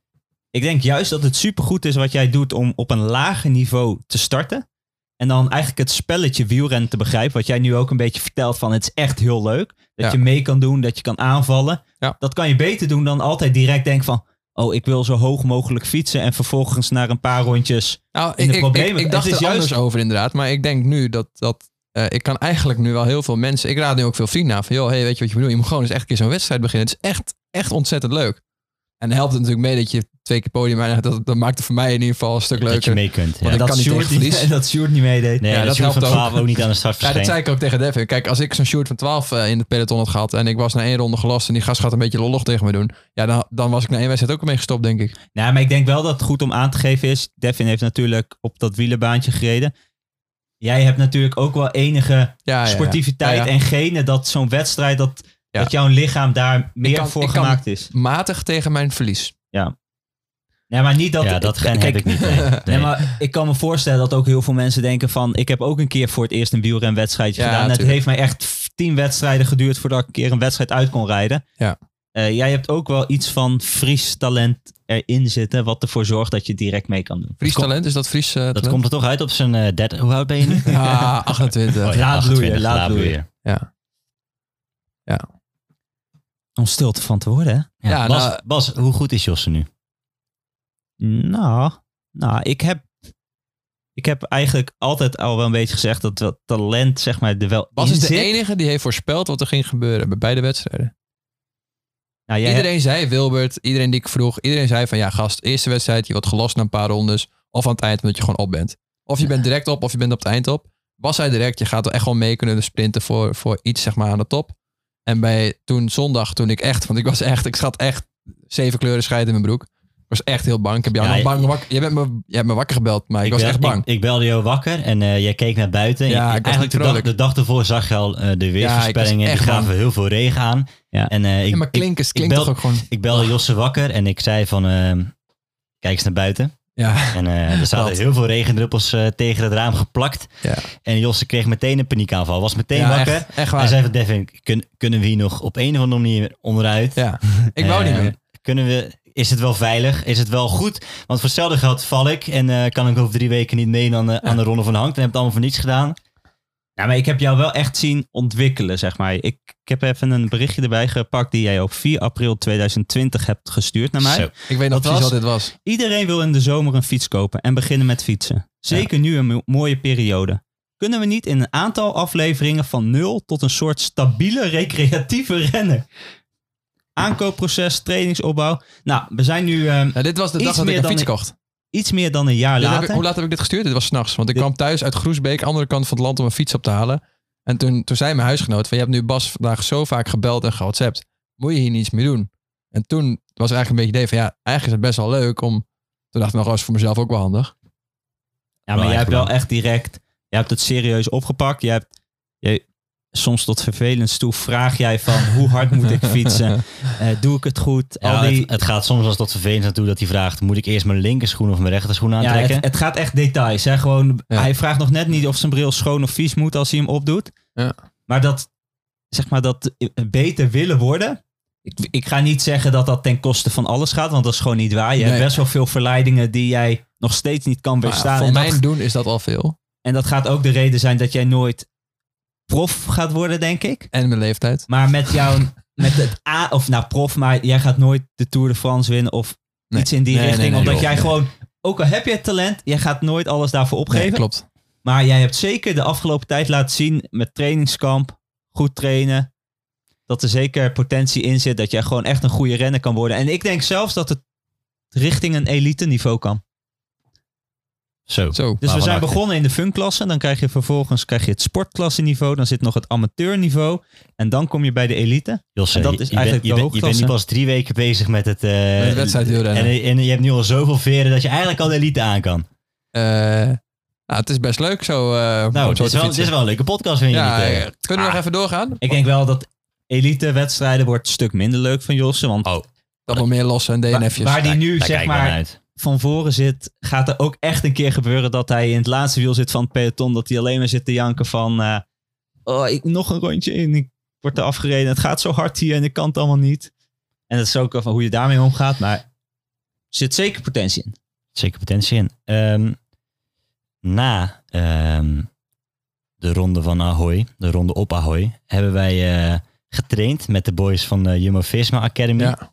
Speaker 3: Ik denk juist dat het supergoed is wat jij doet om op een lager niveau te starten. En dan eigenlijk het spelletje wielrennen te begrijpen. Wat jij nu ook een beetje vertelt van het is echt heel leuk. Dat ja. je mee kan doen, dat je kan aanvallen. Ja. Dat kan je beter doen dan altijd direct denken van, oh, ik wil zo hoog mogelijk fietsen en vervolgens naar een paar rondjes
Speaker 2: nou,
Speaker 3: in de
Speaker 2: ik,
Speaker 3: problemen.
Speaker 2: Ik, ik dacht
Speaker 3: het
Speaker 2: er
Speaker 3: is
Speaker 2: anders
Speaker 3: juist
Speaker 2: over inderdaad. Maar ik denk nu dat, dat uh, ik kan eigenlijk nu wel heel veel mensen, ik raad nu ook veel vrienden aan van, joh, hey, weet je wat je bedoelt? Je moet gewoon eens echt een keer zo'n wedstrijd beginnen. Het is echt, echt ontzettend leuk. En dan helpt het natuurlijk mee dat je twee keer podium eindigt. Dat, dat maakt het voor mij in ieder geval een stuk leuker.
Speaker 1: Dat je mee kunt.
Speaker 3: Ja. En dat Sjoerd niet, dat Sjoerd niet meedeed.
Speaker 1: Nee, ja, dat, dat helpt van twaalf ook. ook niet aan de start verscheen.
Speaker 2: Ja, dat zei ik ook tegen Devin. Kijk, als ik zo'n Sjoerd van twaalf uh, in het peloton had gehad en ik was na één ronde gelost en die gast gaat een beetje lollig tegen me doen. Ja, dan, dan was ik na één wedstrijd ook ermee gestopt, denk ik.
Speaker 3: Nou, maar ik denk wel dat het goed om aan te geven is. Devin heeft natuurlijk op dat wielerbaantje gereden. Jij hebt natuurlijk ook wel enige ja, ja, sportiviteit ja. Ja, ja. en genen dat zo'n wedstrijd, dat, ja. dat jouw lichaam daar meer kan, voor gemaakt
Speaker 2: kan
Speaker 3: is.
Speaker 2: Matig tegen mijn verlies.
Speaker 3: Ja. Nee, maar niet dat...
Speaker 1: Ja, dat gen heb ik niet. Nee. Nee.
Speaker 3: nee, maar ik kan me voorstellen dat ook heel veel mensen denken van, ik heb ook een keer voor het eerst een wielrenwedstrijdje ja, gedaan. Natuurlijk. Het heeft mij echt tien wedstrijden geduurd voordat ik een keer een wedstrijd uit kon rijden.
Speaker 2: Ja.
Speaker 3: Uh, jij hebt ook wel iets van Fries talent erin zitten, wat ervoor zorgt dat je direct mee kan doen.
Speaker 2: Fries talent, is dat Fries uh, talent?
Speaker 1: Dat komt er toch uit op zijn uh, dertig. Hoe oud ben je nu?
Speaker 2: Ja, achtentwintig.
Speaker 3: Oh, ja, laat bloeien, laat bloeien.
Speaker 2: Ja. Ja.
Speaker 3: Om stilte van te worden, hè?
Speaker 1: Ja, ja, Bas, nou, Bas, hoe goed is Josse nu?
Speaker 3: Nou, nou ik, heb, ik heb eigenlijk altijd al wel een beetje gezegd dat dat talent, zeg maar, er wel
Speaker 2: Bas
Speaker 3: in
Speaker 2: is de
Speaker 3: zit.
Speaker 2: enige die heeft voorspeld wat er ging gebeuren bij beide wedstrijden.
Speaker 3: Nou, jij
Speaker 2: iedereen
Speaker 3: hebt...
Speaker 2: zei, Wilbert, iedereen die ik vroeg, iedereen zei van ja gast, eerste wedstrijd, je wordt gelost na een paar rondes, of aan het eind omdat je gewoon op bent. Of je ja. bent direct op, of je bent op het eind op. Bas zei direct, je gaat er echt wel mee kunnen sprinten voor, voor iets zeg maar aan de top. En bij toen zondag, toen ik echt, want ik was echt, ik schat echt zeven kleuren scheid in mijn broek. Ik was echt heel bang. Ik heb jou ja, nog bang je, wakker. Je, bent me, je hebt me wakker gebeld, maar ik, ik was bel, echt bang.
Speaker 1: Ik, ik belde jou wakker en uh, jij keek naar buiten.
Speaker 2: Ja,
Speaker 1: je,
Speaker 2: ik eigenlijk
Speaker 1: de dag, de dag ervoor zag je al uh, de weersvoorspellingen. Ja, die gaven bang. heel veel regen aan.
Speaker 3: Ja.
Speaker 1: En, uh, ik,
Speaker 2: ja, maar klinkers, klinkt
Speaker 1: ik, bel,
Speaker 2: toch ook gewoon...
Speaker 1: Ik belde Josse wakker en ik zei van, uh, kijk eens naar buiten.
Speaker 2: Ja.
Speaker 1: En uh, er zaten heel veel regendruppels uh, tegen het raam geplakt.
Speaker 2: Ja.
Speaker 1: En Josse kreeg meteen een paniekaanval. Was meteen
Speaker 2: ja,
Speaker 1: wakker.
Speaker 2: Echt, echt waar.
Speaker 1: Hij zei van Devin, kun, kunnen we hier nog op een of andere manier onderuit?
Speaker 2: Ja, ik wou uh, niet meer.
Speaker 1: Kunnen we... Is het wel veilig? Is het wel goed? Want voor hetzelfde geld val ik en uh, kan ik over drie weken niet mee aan de, ja. aan de Ronde van Hangt. En heb het allemaal voor niets gedaan.
Speaker 3: Ja, maar ik heb jou wel echt zien ontwikkelen, zeg maar. Ik, ik heb even een berichtje erbij gepakt die jij op vier april tweeduizend twintig hebt gestuurd naar mij. Zo.
Speaker 2: Ik weet nog precies wat dit was.
Speaker 3: Iedereen wil in de zomer een fiets kopen en beginnen met fietsen. Zeker ja. nu een mo- mooie periode. Kunnen we niet in een aantal afleveringen van nul tot een soort stabiele recreatieve renner? Aankoopproces, trainingsopbouw. Nou, we zijn nu... Uh,
Speaker 2: nou, dit was de dag dat ik een fiets
Speaker 3: een,
Speaker 2: kocht.
Speaker 3: Iets meer dan een jaar
Speaker 2: dit
Speaker 3: later.
Speaker 2: Ik, hoe laat heb ik dit gestuurd? Dit was 's nachts. Want ik dit... kwam thuis uit Groesbeek, andere kant van het land, om een fiets op te halen. En toen, toen zei mijn huisgenoot van, je hebt nu Bas vandaag zo vaak gebeld en gewhatsappt. Moet je hier niets mee doen? En toen was er eigenlijk een beetje idee van, ja, eigenlijk is het best wel leuk om... Toen dacht ik nog, was voor mezelf ook wel handig.
Speaker 3: Ja, maar jij hebt wel echt direct... Je hebt het serieus opgepakt. Je hebt... Je, soms tot vervelend toe vraag jij van hoe hard moet ik fietsen? Uh, doe ik het goed?
Speaker 1: Ja, Al die... het, het gaat soms wel tot vervelend naartoe dat hij vraagt, moet ik eerst mijn linkerschoen of mijn rechterschoen aantrekken?
Speaker 3: Ja, het, het gaat echt details. Hè? Gewoon, ja. Hij vraagt nog net niet of zijn bril schoon of vies moet als hij hem opdoet.
Speaker 2: Ja.
Speaker 3: Maar dat, zeg maar, dat beter willen worden. Ik, ik ga niet zeggen dat dat ten koste van alles gaat, want dat is gewoon niet waar. Je nee. hebt best wel veel verleidingen die jij nog steeds niet kan weerstaan.
Speaker 2: Ja, voor
Speaker 3: en
Speaker 2: mijn
Speaker 3: dat,
Speaker 2: doen is dat al veel.
Speaker 3: En dat gaat ook de reden zijn dat jij nooit prof gaat worden, denk ik.
Speaker 2: En mijn leeftijd.
Speaker 3: Maar met jouw met het A of nou prof, maar jij gaat nooit de Tour de France winnen of nee. iets in die nee, richting. Nee, nee, omdat joh, jij nee. gewoon, ook al heb je het talent, jij gaat nooit alles daarvoor opgeven.
Speaker 2: Nee, klopt.
Speaker 3: Maar jij hebt zeker de afgelopen tijd laten zien met trainingskamp, goed trainen, dat er zeker potentie in zit dat jij gewoon echt een goede renner kan worden. En ik denk zelfs dat het richting een elite niveau kan.
Speaker 1: Zo.
Speaker 3: Zo. Dus we zijn begonnen in de funklasse. Dan krijg je vervolgens krijg je het sportklasseniveau. Dan zit nog het amateurniveau. En dan kom je bij de elite.
Speaker 1: Josse,
Speaker 3: en dat is
Speaker 1: je,
Speaker 3: eigenlijk
Speaker 1: je,
Speaker 3: de
Speaker 1: bent, je bent nu pas drie weken bezig met het... Uh,
Speaker 2: met de wedstrijd wielrennen.
Speaker 1: En, en je hebt nu al zoveel veren dat je eigenlijk al de elite aan kan.
Speaker 2: Uh, nou, het is best leuk zo. Uh,
Speaker 1: nou, het is, wel, het is wel een leuke podcast. Vind je
Speaker 2: ja,
Speaker 1: niet, uh,
Speaker 2: kunnen we ah, nog even doorgaan?
Speaker 3: Ik denk wel dat elite wedstrijden wordt een stuk minder leuk van Josse. Want
Speaker 1: oh,
Speaker 2: dat nog meer losse en D N F'jes.
Speaker 3: Waar, waar die nu daar, zeg daar maar... van voren zit, gaat er ook echt een keer gebeuren dat hij in het laatste wiel zit van het peloton, dat hij alleen maar zit te janken van uh, oh, ik nog een rondje in, ik word er afgereden, het gaat zo hard hier en ik kan het allemaal niet. En dat is ook van hoe je daarmee omgaat, maar er zit zeker potentie in.
Speaker 1: Zeker potentie in. Um, na um, de ronde van Ahoy, de ronde op Ahoy, hebben wij uh, getraind met de boys van de Jumbo-Visma Academy.
Speaker 2: Ja.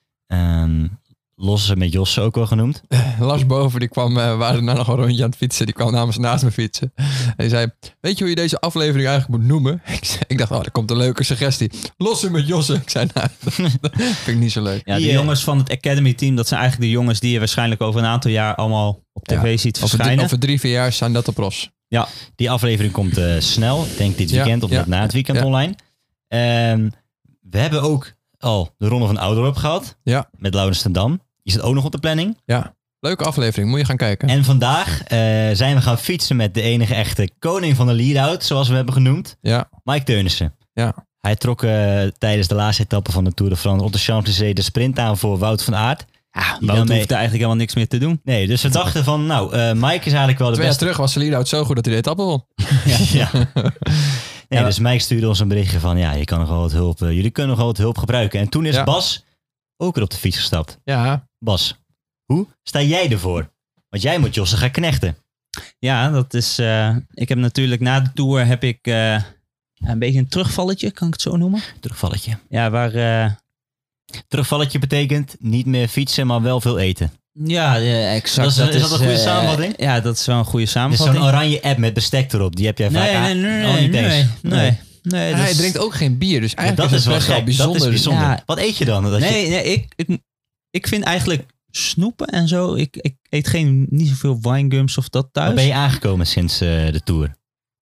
Speaker 1: Um, Losse met Josse ook wel genoemd.
Speaker 2: Lars Boven, die kwam, uh, waren nou nog een rondje aan het fietsen. Die kwam namens naast me fietsen. En die zei, weet je hoe je deze aflevering eigenlijk moet noemen? Ik, zei, ik dacht, oh, er komt een leuke suggestie. Losse met Josse. Ik zei, nou, dat vind ik niet zo leuk.
Speaker 3: Ja, de yeah. jongens van het Academy team, dat zijn eigenlijk de jongens die je waarschijnlijk over een aantal jaar allemaal op tv ja, ziet verschijnen.
Speaker 2: Over, over drie, vier jaar zijn dat de pros.
Speaker 1: Ja, die aflevering komt uh, snel. Ik denk dit weekend ja, of ja, net na het weekend ja. online. Um, we hebben ook al de ronde van Ouderop gehad.
Speaker 2: Ja.
Speaker 1: Met Laurens ten Dam. Die zit ook nog op de planning.
Speaker 2: Ja, leuke aflevering. Moet je gaan kijken.
Speaker 1: En vandaag uh, zijn we gaan fietsen met de enige echte koning van de lead-out, zoals we hem hebben genoemd.
Speaker 2: Ja.
Speaker 1: Mike Teunissen.
Speaker 2: Ja.
Speaker 1: Hij trok uh, tijdens de laatste etappe van de Tour de France rond de Champs-Élysées de sprint aan voor Wout van Aert.
Speaker 3: Ja, Wout hoefde eigenlijk helemaal niks meer te doen.
Speaker 1: Nee, dus we dachten van, nou, uh, Mike is eigenlijk wel de
Speaker 2: Twee
Speaker 1: beste.
Speaker 2: jaar terug was de lead-out zo goed dat hij de etappe won.
Speaker 1: ja. ja. Nee, ja. Dus Mike stuurde ons een berichtje van, ja, je kan nog wel wat hulp, uh, jullie kunnen nog wel wat hulp gebruiken. En toen is ja. Bas ook weer op de fiets gestapt.
Speaker 2: Ja.
Speaker 1: Bas, hoe sta jij ervoor? Want jij moet Josse gaan knechten.
Speaker 3: Ja, dat is... Uh, ik heb natuurlijk na de Tour heb ik uh, een beetje een terugvalletje, kan ik het zo noemen?
Speaker 1: Terugvalletje.
Speaker 3: Ja, waar... Uh,
Speaker 1: terugvalletje betekent niet meer fietsen, maar wel veel eten.
Speaker 3: Ja, ja exact.
Speaker 1: Dat is, dat is, is dat een goede uh, samenvatting?
Speaker 3: Ja, dat is wel een goede samenvatting.
Speaker 1: Dus zo'n oranje app met bestek erop, die heb jij
Speaker 3: nee,
Speaker 1: vaak...
Speaker 3: Nee, nee, nee, nee, nee, nee. nee
Speaker 2: dus... Hij drinkt ook geen bier, dus eigenlijk
Speaker 1: ja,
Speaker 2: dat is, is wel gek. Bijzonder.
Speaker 1: Dat is bijzonder. Ja. Wat eet je dan? Dat
Speaker 3: nee,
Speaker 1: je...
Speaker 3: nee ik, ik, ik vind eigenlijk snoepen en zo, ik, ik eet geen, niet zoveel winegums of dat thuis.
Speaker 1: Waar ben je aangekomen sinds uh, de Tour?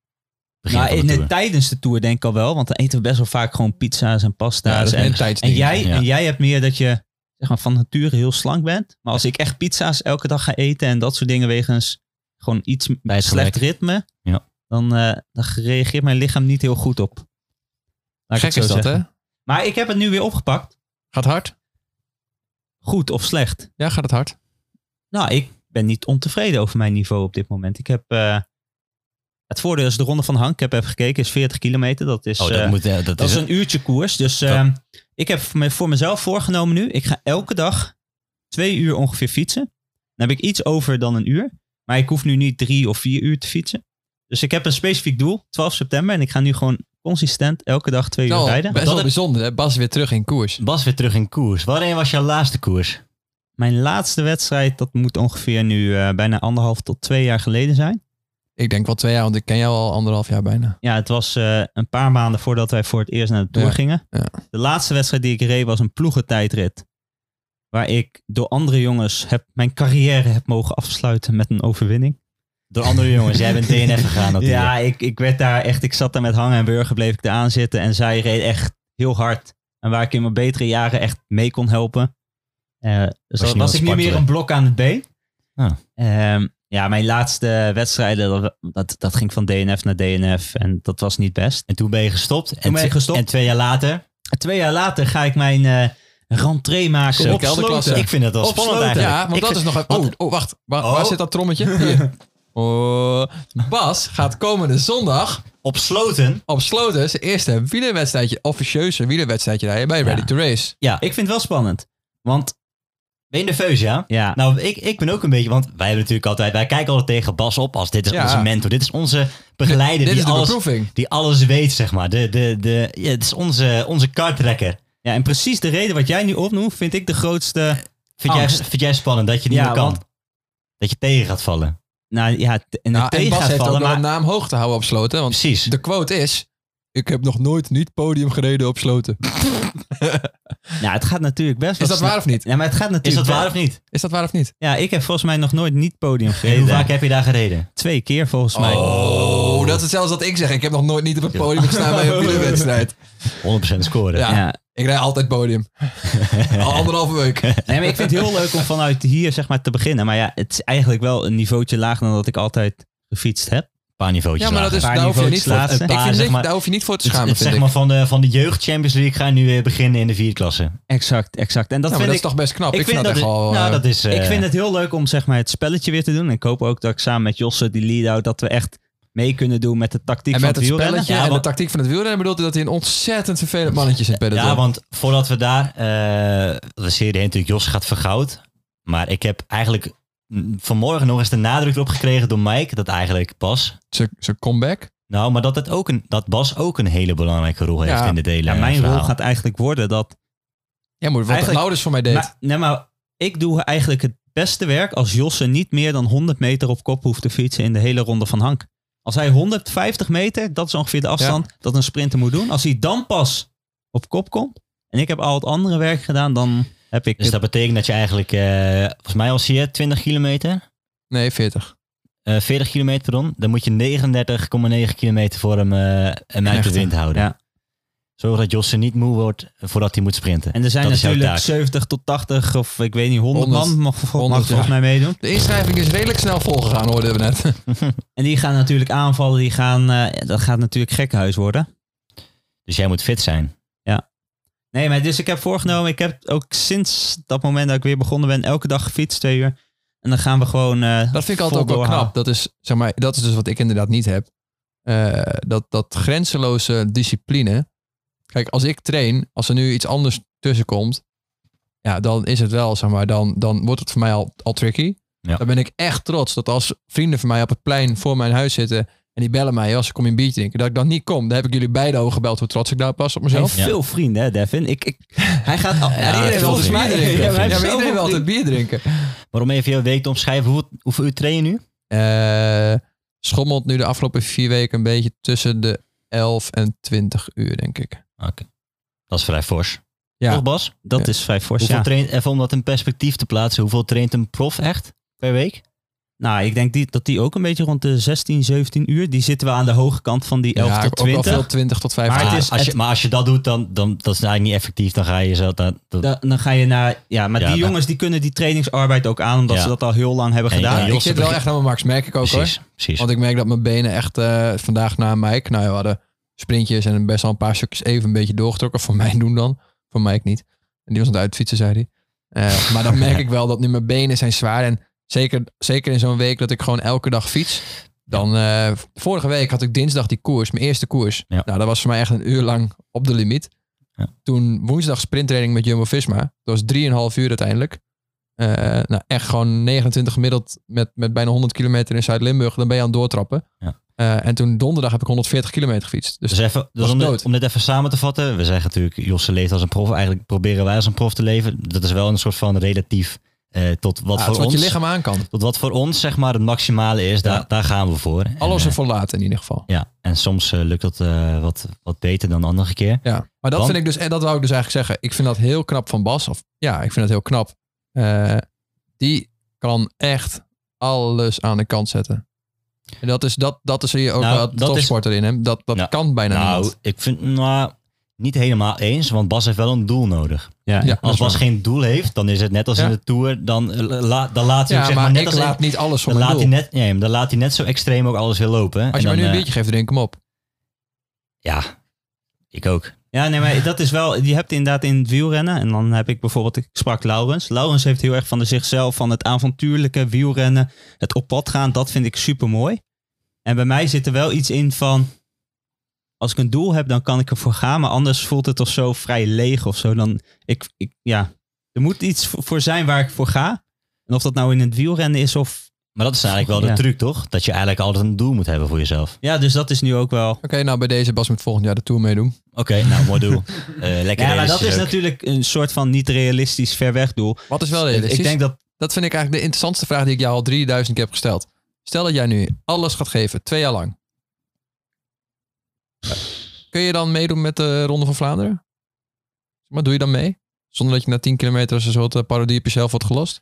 Speaker 3: Nou, in, tour. Tijdens de Tour denk ik al wel, want dan eten we best wel vaak gewoon pizza's en pasta's.
Speaker 2: Ja,
Speaker 3: en, en, jij,
Speaker 1: ja.
Speaker 3: en jij hebt meer dat je zeg maar, van nature heel slank bent. Maar als ik echt pizza's elke dag ga eten en dat soort dingen wegens gewoon iets bij slecht ritme,
Speaker 1: ja.
Speaker 3: dan, uh, dan reageert mijn lichaam niet heel goed op.
Speaker 2: Laat Gek is dat, zeggen. Hè?
Speaker 3: Maar ik heb het nu weer opgepakt.
Speaker 2: Gaat hard?
Speaker 3: Goed of slecht?
Speaker 2: Ja, gaat het hard?
Speaker 3: Nou, ik ben niet ontevreden over mijn niveau op dit moment. Ik heb... Uh, Het voordeel is de Ronde van Hank. Ik heb even gekeken, is veertig kilometer. Dat is,
Speaker 1: oh, dat
Speaker 3: uh,
Speaker 1: moet, uh, dat
Speaker 3: dat
Speaker 1: is
Speaker 3: is een uurtje koers. Dus uh, ik heb me voor mezelf voorgenomen nu. Ik ga elke dag twee uur ongeveer fietsen. Dan heb ik iets over dan een uur. Maar ik hoef nu niet drie of vier uur te fietsen. Dus ik heb een specifiek doel, twaalf september. En ik ga nu gewoon consistent elke dag twee uur
Speaker 2: oh,
Speaker 3: rijden.
Speaker 2: Best wel bijzonder, hè? Bas weer terug in koers.
Speaker 1: Bas weer terug in koers. Wanneer was jouw laatste koers?
Speaker 3: Mijn laatste wedstrijd, dat moet ongeveer nu uh, bijna anderhalf tot twee jaar geleden zijn.
Speaker 2: Ik denk wel twee jaar, want ik ken jou al anderhalf jaar bijna.
Speaker 3: Ja, het was uh, een paar maanden voordat wij voor het eerst naar de Tour
Speaker 2: ja,
Speaker 3: gingen.
Speaker 2: Ja.
Speaker 3: De laatste wedstrijd die ik reed was een ploegentijdrit. Waar ik door andere jongens heb, mijn carrière heb mogen afsluiten met een overwinning.
Speaker 1: Door andere jongens? Jij bent D N F gegaan natuurlijk.
Speaker 3: Ja, ik, ik werd daar echt, ik zat daar met hangen en burger, bleef ik daar aan zitten. En zij reed echt heel hard. En waar ik in mijn betere jaren echt mee kon helpen. Uh, dus was, was ik niet meer een blok aan het been.
Speaker 1: Ah.
Speaker 3: Um, Ja, mijn laatste wedstrijden, dat, dat, dat ging van D N F naar D N F en dat was niet best.
Speaker 1: En toen ben je gestopt?
Speaker 3: Toen en ben ik gestopt.
Speaker 1: En twee jaar later?
Speaker 3: En twee jaar later ga ik mijn uh, rentree maken
Speaker 1: Zo,
Speaker 3: op Sloten.
Speaker 1: Ik vind dat wel spannend eigenlijk.
Speaker 2: Ja, want
Speaker 1: ik
Speaker 2: dat
Speaker 1: vind...
Speaker 2: is nog... Oh, oh wacht. Waar, oh. waar zit dat trommetje? Hier. Oh, Bas gaat komende zondag...
Speaker 1: Op Sloten?
Speaker 2: Op Sloten zijn eerste wielerwedstrijdje, officieuze wielerwedstrijdje rijden bij Ready
Speaker 3: ja.
Speaker 2: to Race.
Speaker 3: Ja, ik vind het wel spannend. Want...
Speaker 1: Ben je nerveus, ja?
Speaker 3: Ja.
Speaker 1: Nou, ik, ik ben ook een beetje, want wij hebben natuurlijk altijd, wij kijken altijd tegen Bas op als dit is ja. onze mentor. Dit is onze begeleider
Speaker 2: dit, dit
Speaker 1: die,
Speaker 2: is
Speaker 1: alles, die alles weet, zeg maar. De, de, de, ja, het is onze, onze karttrekker.
Speaker 3: Ja, en precies de reden wat jij nu opnoemt, vind ik de grootste
Speaker 1: Vind jij, vind jij spannend dat je niet ja, meer kan? Want, dat je tegen gaat vallen?
Speaker 3: Nou ja, t- en, nou,
Speaker 2: en Bas heeft
Speaker 3: vallen,
Speaker 2: ook
Speaker 3: maar...
Speaker 2: een naam hoog te houden op Sloten. Want precies. De quote is... Ik heb nog nooit niet podium gereden op Sloten.
Speaker 3: Ja, het gaat natuurlijk best...
Speaker 2: Is dat waar of niet?
Speaker 3: Ja, maar het gaat natuurlijk...
Speaker 1: Is dat waar of niet?
Speaker 2: Is dat waar of niet?
Speaker 3: Ja, ik heb volgens mij nog nooit niet podium gereden.
Speaker 1: Hoe vaak heb je daar gereden?
Speaker 3: Twee keer volgens mij.
Speaker 2: Oh, dat is hetzelfde als dat ik zeg. Ik heb nog nooit niet op het podium gestaan bij een wielerwedstrijd.
Speaker 1: honderd procent scoren.
Speaker 2: Ja, ja. Ik rijd altijd podium. Al anderhalve week.
Speaker 3: Nee, maar ik vind het heel leuk om vanuit hier zeg maar te beginnen. Maar ja, het is eigenlijk wel een niveautje lager dan dat ik altijd gefietst heb.
Speaker 1: Een paar niveautjes
Speaker 2: Ja, maar dat is, daar, hoef je niet voor, paar, ik vind zeg maar, daar hoef je niet voor te schamen.
Speaker 1: Het, het, zeg maar van de, van de jeugd Champions League ga je nu weer beginnen in de vierde klasse.
Speaker 3: Exact, exact. En dat,
Speaker 2: ja,
Speaker 3: vind
Speaker 2: dat
Speaker 3: ik,
Speaker 2: is toch best knap. Ik, ik vind, vind dat,
Speaker 3: dat
Speaker 2: echt wel...
Speaker 3: Nou, dat is, uh, ik vind het heel leuk om zeg maar het spelletje weer te doen. En ik hoop ook dat ik samen met Josse die lead-out, dat we echt mee kunnen doen met de tactiek
Speaker 2: en
Speaker 3: van het,
Speaker 2: het
Speaker 3: wielrennen.
Speaker 2: Ja, en want, de tactiek van het wielrennen bedoelt dat hij een ontzettend vervelend mannetje is in peloton.
Speaker 1: Ja, want voordat we daar... Uh, de serie heen natuurlijk Jos gaat vergoud. Maar ik heb eigenlijk vanmorgen nog eens de nadruk erop gekregen door Mike. Dat eigenlijk Bas...
Speaker 2: Zijn comeback?
Speaker 1: Nou, maar dat, het ook een, dat Bas ook een hele belangrijke rol heeft ja, in dit hele
Speaker 3: ja, mijn
Speaker 1: verhaal.
Speaker 3: rol gaat eigenlijk worden dat...
Speaker 2: Ja, moet wat Laurens voor mij deed.
Speaker 3: Maar, nee, maar ik doe eigenlijk het beste werk als Josse niet meer dan honderd meter op kop hoeft te fietsen in de hele ronde van Hank. Als hij honderdvijftig meter, dat is ongeveer de afstand ja. dat een sprinter moet doen. Als hij dan pas op kop komt en ik heb al het andere werk gedaan, dan heb ik...
Speaker 1: Dus het... dat betekent dat je eigenlijk, uh, volgens mij was je twintig kilometer?
Speaker 2: Nee, veertig.
Speaker 1: Uh, veertig kilometer, pardon. Dan moet je negenendertig komma negen kilometer voor hem uh, een uit de wind houden. Ja. Zorg dat Josse niet moe wordt voordat hij moet sprinten.
Speaker 3: En er zijn dat natuurlijk zeventig tot tachtig of ik weet niet, honderd man mag, honderd, mag volgens ja. mij meedoen.
Speaker 2: De inschrijving is redelijk snel volgegaan, hoorden we net.
Speaker 3: En die gaan natuurlijk aanvallen, die gaan, uh, dat gaat natuurlijk gekkenhuis worden.
Speaker 1: Dus jij moet fit zijn.
Speaker 3: Ja. Nee, maar dus ik heb voorgenomen, ik heb ook sinds dat moment dat ik weer begonnen ben, elke dag gefietst twee uur. En dan gaan we gewoon uh,
Speaker 2: dat vind ik altijd ook wel knap. Dat is, zeg maar, dat is dus wat ik inderdaad niet heb. Uh, dat, dat grenzeloze discipline. Kijk, als ik train, als er nu iets anders tussen komt, ja, dan is het wel, zeg maar, dan, dan wordt het voor mij al, al tricky. Ja. Dan ben ik echt trots dat als vrienden van mij op het plein voor mijn huis zitten en die bellen mij, als ik kom een biertje drinken, dat ik dan niet kom. Dan heb ik jullie beide ogen gebeld hoe trots ik daar pas op mezelf.
Speaker 3: Hij heeft veel vrienden, hè, Devin. Ik, ik, hij gaat al,
Speaker 2: ja, ja, iedereen wil altijd bier drinken. Ja, maar ja, maar iedereen wil altijd bier drinken.
Speaker 1: Maar om even jouw week te omschrijven, hoe, hoeveel uur train je nu?
Speaker 2: Uh, schommelt nu de afgelopen vier weken een beetje tussen de elf en twintig uur, denk ik.
Speaker 1: Oké, okay. Dat is vrij fors.
Speaker 2: Ja.
Speaker 1: Toch, Bas?
Speaker 3: Dat
Speaker 2: ja.
Speaker 3: is vrij fors,
Speaker 1: hoeveel
Speaker 3: ja.
Speaker 1: traint, even om dat in perspectief te plaatsen, hoeveel traint een prof echt per week?
Speaker 3: Nou, ik denk die, dat die ook een beetje rond de zestien, zeventien uur. Die zitten we aan de hoge kant van die elf
Speaker 2: ja,
Speaker 3: tot twintig.
Speaker 2: Ook wel veel twintig tot vijfentwintig.
Speaker 1: Maar, het is, als je, maar als je dat doet, dan, dan dat is eigenlijk niet effectief. Dan ga je zo... Dan,
Speaker 3: dan, dan, dan ga je naar... Ja, maar ja, die dan, jongens die kunnen die trainingsarbeid ook aan. Omdat ja. ze dat al heel lang hebben en gedaan.
Speaker 2: Ja, ik zit wel echt aan mijn max, merk ik ook
Speaker 1: precies,
Speaker 2: hoor.
Speaker 1: Precies.
Speaker 2: Want ik merk dat mijn benen echt uh, vandaag na Mike... Nou, we hadden sprintjes en best wel een paar stukjes even een beetje doorgetrokken. Voor mij doen dan. Voor Mike niet. En die was aan het uitfietsen, zei hij. Uh, maar dan merk ik wel dat nu mijn benen zijn zwaar. En zeker, zeker in zo'n week dat ik gewoon elke dag fiets. Dan, uh, vorige week had ik dinsdag die koers, mijn eerste koers. Ja. Nou, dat was voor mij echt een uur lang op de limiet. Ja. Toen woensdag sprinttraining met Jumbo-Visma. Dat was drieënhalf uur uiteindelijk. Uh, nou, echt gewoon negenentwintig gemiddeld met, met bijna honderd kilometer in Zuid-Limburg. Dan ben je aan het doortrappen. Ja. Uh, en toen donderdag heb ik honderdveertig kilometer gefietst. Dus,
Speaker 1: dus, even, dus om, dit, om dit even samen te vatten. We zeggen natuurlijk, Josse leeft als een prof. Eigenlijk proberen wij als een prof te leven. Dat is wel een soort van relatief uh, tot wat
Speaker 2: ja,
Speaker 1: voor
Speaker 2: wat
Speaker 1: ons...
Speaker 2: je lichaam aan kan.
Speaker 1: Tot wat voor ons zeg maar het maximale is. Ja. Daar, daar gaan we voor.
Speaker 2: Alles er voor laten in ieder geval.
Speaker 1: Ja, en soms uh, lukt dat uh, wat, wat beter dan de andere keer.
Speaker 2: Ja, maar dat
Speaker 1: Want,
Speaker 2: vind ik dus, en dat wou ik dus eigenlijk zeggen. Ik vind dat heel knap van Bas. Of ja, ik vind dat heel knap. Uh, die kan echt alles aan de kant zetten. En dat is, dat, dat is hier ook nou, wel de topsporter in hem. Dat, dat nou, kan bijna niet. Nou,
Speaker 1: niemand. Ik vind nou, niet helemaal eens, want Bas heeft wel een doel nodig.
Speaker 3: Ja,
Speaker 1: ja, als Bas geen doel heeft, dan is het net als ja. in de Tour. Dan, la, dan laat hij
Speaker 2: ja,
Speaker 1: ook, zeg
Speaker 2: maar,
Speaker 1: maar net
Speaker 2: ik
Speaker 1: als
Speaker 2: laat
Speaker 1: in,
Speaker 2: niet alles voor
Speaker 1: dan
Speaker 2: mijn
Speaker 1: laat
Speaker 2: doel.
Speaker 1: Hij net, nee, dan laat hij net zo extreem ook alles weer lopen.
Speaker 2: Als je
Speaker 1: en
Speaker 2: mij
Speaker 1: dan,
Speaker 2: nu een
Speaker 1: uh,
Speaker 2: biertje geeft, drink hem op.
Speaker 1: Ja, ik ook.
Speaker 3: Ja, nee, maar dat is wel... Je hebt inderdaad in het wielrennen. En dan heb ik bijvoorbeeld... Ik sprak Laurens. Laurens heeft heel erg van de zichzelf... van het avontuurlijke wielrennen. Het op pad gaan. Dat vind ik super mooi. En bij mij zit er wel iets in van... Als ik een doel heb, dan kan ik ervoor gaan. Maar anders voelt het toch zo vrij leeg of zo. Dan, ik, ik, ja, er moet iets voor zijn waar ik voor ga. En of dat nou in het wielrennen is of...
Speaker 1: Maar dat is eigenlijk wel de ja. truc, toch? Dat je eigenlijk altijd een doel moet hebben voor jezelf.
Speaker 3: Ja, dus dat is nu ook wel...
Speaker 2: Oké, okay, nou bij deze Bas moet volgend jaar de Tour meedoen.
Speaker 1: Oké, okay, nou mooi doel. Uh, lekker
Speaker 3: ja, maar dat is
Speaker 1: ook.
Speaker 3: natuurlijk een soort van niet realistisch ver weg doel.
Speaker 2: Wat is wel realistisch?
Speaker 3: Ik denk dat...
Speaker 2: Dat vind ik eigenlijk de interessantste vraag die ik jou al drieduizend keer heb gesteld. Stel dat jij nu alles gaat geven, twee jaar lang. Kun je dan meedoen met de Ronde van Vlaanderen? Maar doe je dan mee? Zonder dat je na tien kilometer een soort parodie op jezelf wordt gelost?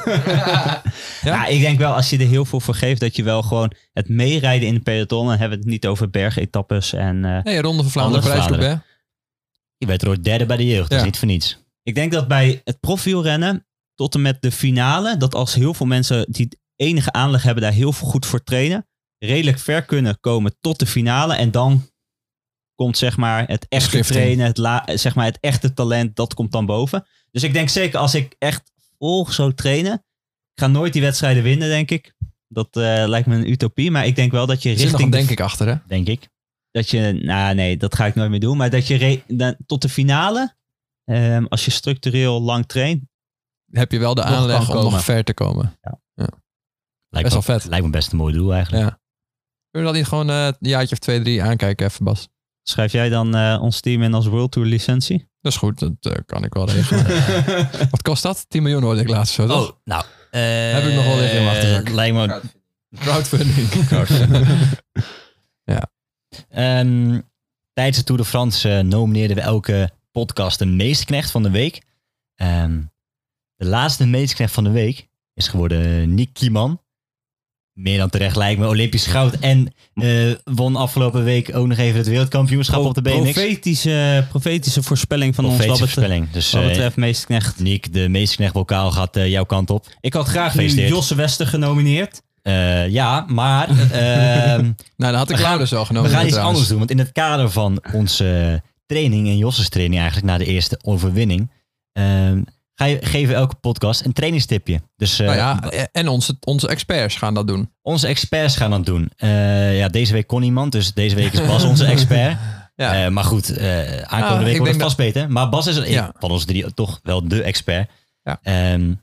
Speaker 3: ja? ja, ik denk wel als je er heel veel voor geeft dat je wel gewoon het meerijden in de peloton, dan hebben we het niet over bergetappes en... Uh,
Speaker 2: nee, Ronde van Vlaanderen, Parijs-Roubaix.
Speaker 1: Je werd er ooit derde bij de jeugd, ja. Dat is niet voor niets.
Speaker 3: Ik denk dat bij het profielrennen tot en met de finale, dat als heel veel mensen die enige aanleg hebben daar heel veel goed voor trainen, redelijk ver kunnen komen tot de finale en dan komt zeg maar het echte Schrifting. trainen, het, la, zeg maar het echte talent, dat komt dan boven. Dus ik denk zeker als ik echt vol zou trainen, ik ga nooit die wedstrijden winnen, denk ik. Dat uh, lijkt me een utopie, maar ik denk wel dat je richting...
Speaker 2: Er zit nog een denk ik achter, hè?
Speaker 1: Denk ik.
Speaker 3: Dat je, nou nee, dat ga ik nooit meer doen, maar dat je re, dan, tot de finale, um, als je structureel lang traint,
Speaker 2: heb je wel de aanleg om nog ver te komen. Ja. Ja.
Speaker 1: Lijkt best wel vet. Lijkt me best een mooi doel eigenlijk. Ja.
Speaker 2: Kun je dat niet gewoon uh, een jaartje of twee, drie aankijken even, Bas?
Speaker 3: Schrijf jij dan uh, ons team in als World Tour licentie?
Speaker 2: Dat is goed, dat uh, kan ik wel regelen. Wat kost dat? tien miljoen hoorde ik laatst zo, toch?
Speaker 1: Oh, nou.
Speaker 2: Uh, Heb ik nog wel even in mijn achterzak.
Speaker 1: Lijkt me...
Speaker 2: Crowdfunding. Crowdfunding. ja.
Speaker 1: Um, tijdens de Tour de France uh, nomineerden we elke podcast de meestknecht van de week. Um, de laatste meestknecht van de week is geworden uh, Nick Kieman. Meer dan terecht lijkt me. Olympisch goud. En uh, won afgelopen week ook nog even het wereldkampioenschap Pro, op de B M X.
Speaker 3: Profetische, profetische voorspelling van
Speaker 1: profetische
Speaker 3: ons.
Speaker 1: Profetische voorspelling. Dus,
Speaker 3: wat betreft uh, meestknecht.
Speaker 1: Nick, de meestknecht bokaal gaat uh, jouw kant op.
Speaker 3: Ik had graag nu Josse Wester genomineerd.
Speaker 1: Uh, ja, maar... Uh, nou,
Speaker 2: dan had ik Lau dus al genomen.
Speaker 1: We gaan iets trouwens. anders doen. Want in het kader van onze training en Josse's training eigenlijk na de eerste overwinning... Uh, Ga je, geven elke podcast een trainingstipje. Dus, uh,
Speaker 2: nou ja, en onze, onze experts gaan dat doen.
Speaker 1: Onze experts gaan dat doen. Uh, ja, deze week kon iemand, dus deze week is Bas onze expert. Ja. Uh, maar goed, uh, aankomende nou, week wordt het vast dat... beter. Maar Bas is er, ja. van ons drie toch wel de expert. Ja, um,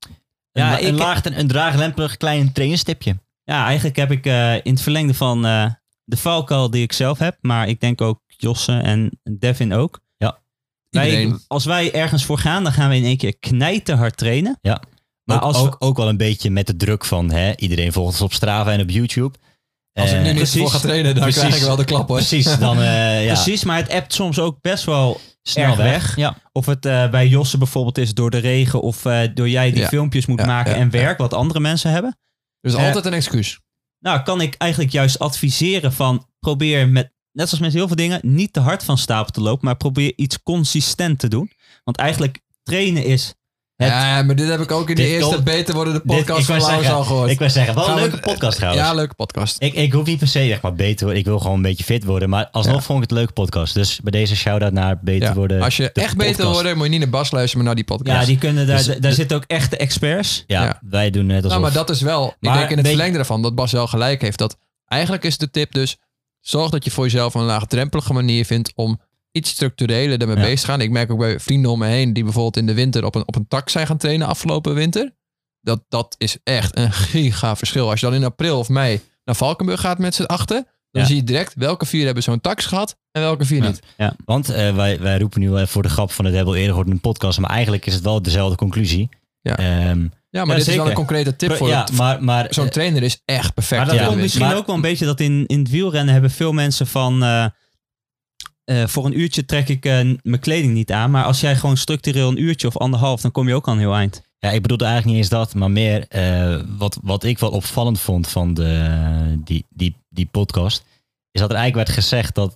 Speaker 1: ja een, ik... een laag en een draaglempelig klein trainingstipje.
Speaker 3: Ja, eigenlijk heb ik uh, in het verlengde van uh, de valkuil die ik zelf heb. Maar ik denk ook Josse en Devin ook. Wij, als wij ergens voor gaan, dan gaan we in één keer knijterhard trainen.
Speaker 1: Ja, maar ook, als ook, we... ook wel een beetje met de druk van hè, iedereen volgt ons op Strava en op YouTube.
Speaker 2: Als uh, ik nu niet voor ga trainen, dan precies, krijg ik wel de klap hoor.
Speaker 1: Precies, dan, uh, ja.
Speaker 3: precies, maar het appt soms ook best wel snel erg weg. weg. Ja. Of het uh, bij Josse bijvoorbeeld is door de regen of uh, door jij die ja. filmpjes moet ja, maken ja, en werk, ja. wat andere mensen hebben.
Speaker 2: Dus uh, altijd een excuus.
Speaker 3: Nou, kan ik eigenlijk juist adviseren van probeer met net zoals met heel veel dingen, niet te hard van stapel te lopen, maar probeer iets consistent te doen. Want eigenlijk trainen is... Het...
Speaker 2: Ja, maar dit heb ik ook in de eerste komt, beter worden de podcast dit, van Laurens al gehoord.
Speaker 1: Ik wil zeggen, wel een leuke we, podcast trouwens.
Speaker 2: Ja, leuke podcast.
Speaker 1: Ik, ik hoef niet per se zeg maar beter worden. Ik wil gewoon een beetje fit worden. Maar alsnog ja. vond ik het een leuke podcast. Dus bij deze shout-out naar beter ja. worden.
Speaker 2: Als je echt podcast. beter wil worden, moet je niet naar Bas luisteren, maar naar die podcast.
Speaker 3: Ja, die kunnen daar, dus, daar zitten ook echte experts.
Speaker 1: Ja, ja. wij doen het alsof.
Speaker 2: Nou, maar dat is wel, maar ik denk in het verlengde ervan, dat Bas wel gelijk heeft. Dat eigenlijk is de tip dus, zorg dat je voor jezelf een laagdrempelige manier vindt om iets structureler ermee ja. bezig te gaan. Ik merk ook bij vrienden om me heen die bijvoorbeeld in de winter op een, op een tak zijn gaan trainen afgelopen winter. Dat, dat is echt een giga verschil. Als je dan in april of mei naar Valkenburg gaat met z'n achten, dan ja. zie je direct welke vier hebben zo'n tax gehad en welke vier
Speaker 1: ja.
Speaker 2: niet.
Speaker 1: Ja. Want uh, wij, wij roepen nu wel voor de grap van het hebben we al eerder gehoord in een podcast, maar eigenlijk is het wel dezelfde conclusie.
Speaker 2: Ja. Um, Ja, maar ja, dit zeker. is wel een concrete tip voor
Speaker 1: ja, maar, maar,
Speaker 2: zo'n trainer is echt perfect.
Speaker 3: Maar dat
Speaker 2: ja,
Speaker 3: komt misschien maar, ook wel een beetje dat in, in het wielrennen hebben veel mensen van uh, uh, voor een uurtje trek ik uh, mijn kleding niet aan. Maar als jij gewoon structureel een uurtje of anderhalf, dan kom je ook al een heel eind.
Speaker 1: Ja, ik bedoelde eigenlijk niet eens dat, maar meer uh, wat, wat ik wel opvallend vond van de, die, die, die podcast, is dat er eigenlijk werd gezegd dat,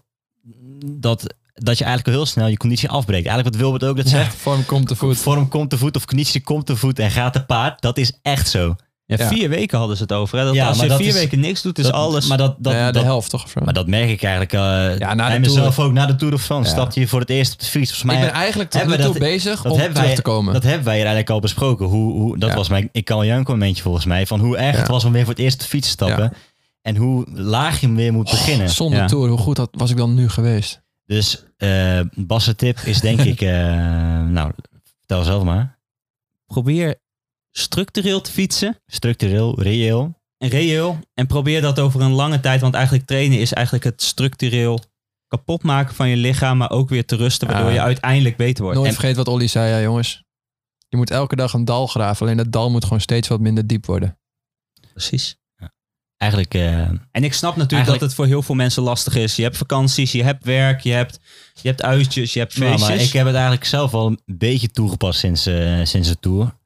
Speaker 1: dat dat je eigenlijk heel snel je conditie afbreekt. Eigenlijk wat Wilbert ook dat zegt.
Speaker 2: Ja, vorm komt te voet.
Speaker 1: Vorm komt te voet of conditie komt te voet en gaat te paard. Dat is echt zo.
Speaker 3: Ja, ja. Vier weken hadden ze het over. Hè? Dat ja, als je vier is, weken niks doet, is
Speaker 1: dat,
Speaker 3: alles...
Speaker 1: Maar dat, dat,
Speaker 2: ja, de
Speaker 1: dat,
Speaker 2: helft toch? Of
Speaker 1: maar dat merk ik eigenlijk uh, ja, bij mezelf ook. Na de Tour de France ja. stapte je voor het eerst op de fiets. Volgens mij
Speaker 2: ik ben eigenlijk tot nu toe dat, bezig dat om terug
Speaker 1: wij,
Speaker 2: te komen.
Speaker 1: Dat hebben wij hier eigenlijk al besproken. Hoe, hoe, dat ja. was mijn ik kan janken momentje volgens mij. Van hoe erg ja. het was om weer voor het eerst op de fiets te stappen. Ja. En hoe laag je hem weer moet oh, beginnen.
Speaker 2: Zonder ja. Tour, hoe goed dat was ik dan nu geweest?
Speaker 1: Dus uh, Bas' tip is denk ik... Uh, nou, vertel zelf maar.
Speaker 3: Probeer structureel te fietsen.
Speaker 1: Structureel, reëel.
Speaker 3: En reëel. En probeer dat over een lange tijd. Want eigenlijk trainen is eigenlijk het structureel kapot maken van je lichaam. Maar ook weer te rusten. Waardoor ja. je uiteindelijk beter wordt.
Speaker 2: Nooit
Speaker 3: en,
Speaker 2: vergeet wat Olly zei, ja, jongens. Je moet elke dag een dal graven. Alleen dat dal moet gewoon steeds wat minder diep worden.
Speaker 3: Precies.
Speaker 1: Ja. Eigenlijk... Uh,
Speaker 3: en ik snap natuurlijk eigenlijk... dat het voor heel veel mensen lastig is. Je hebt vakanties, je hebt werk, je hebt, je hebt uitjes, je hebt feestjes.
Speaker 1: Nou, maar ik heb het eigenlijk zelf al een beetje toegepast sinds, uh, sinds de Tour.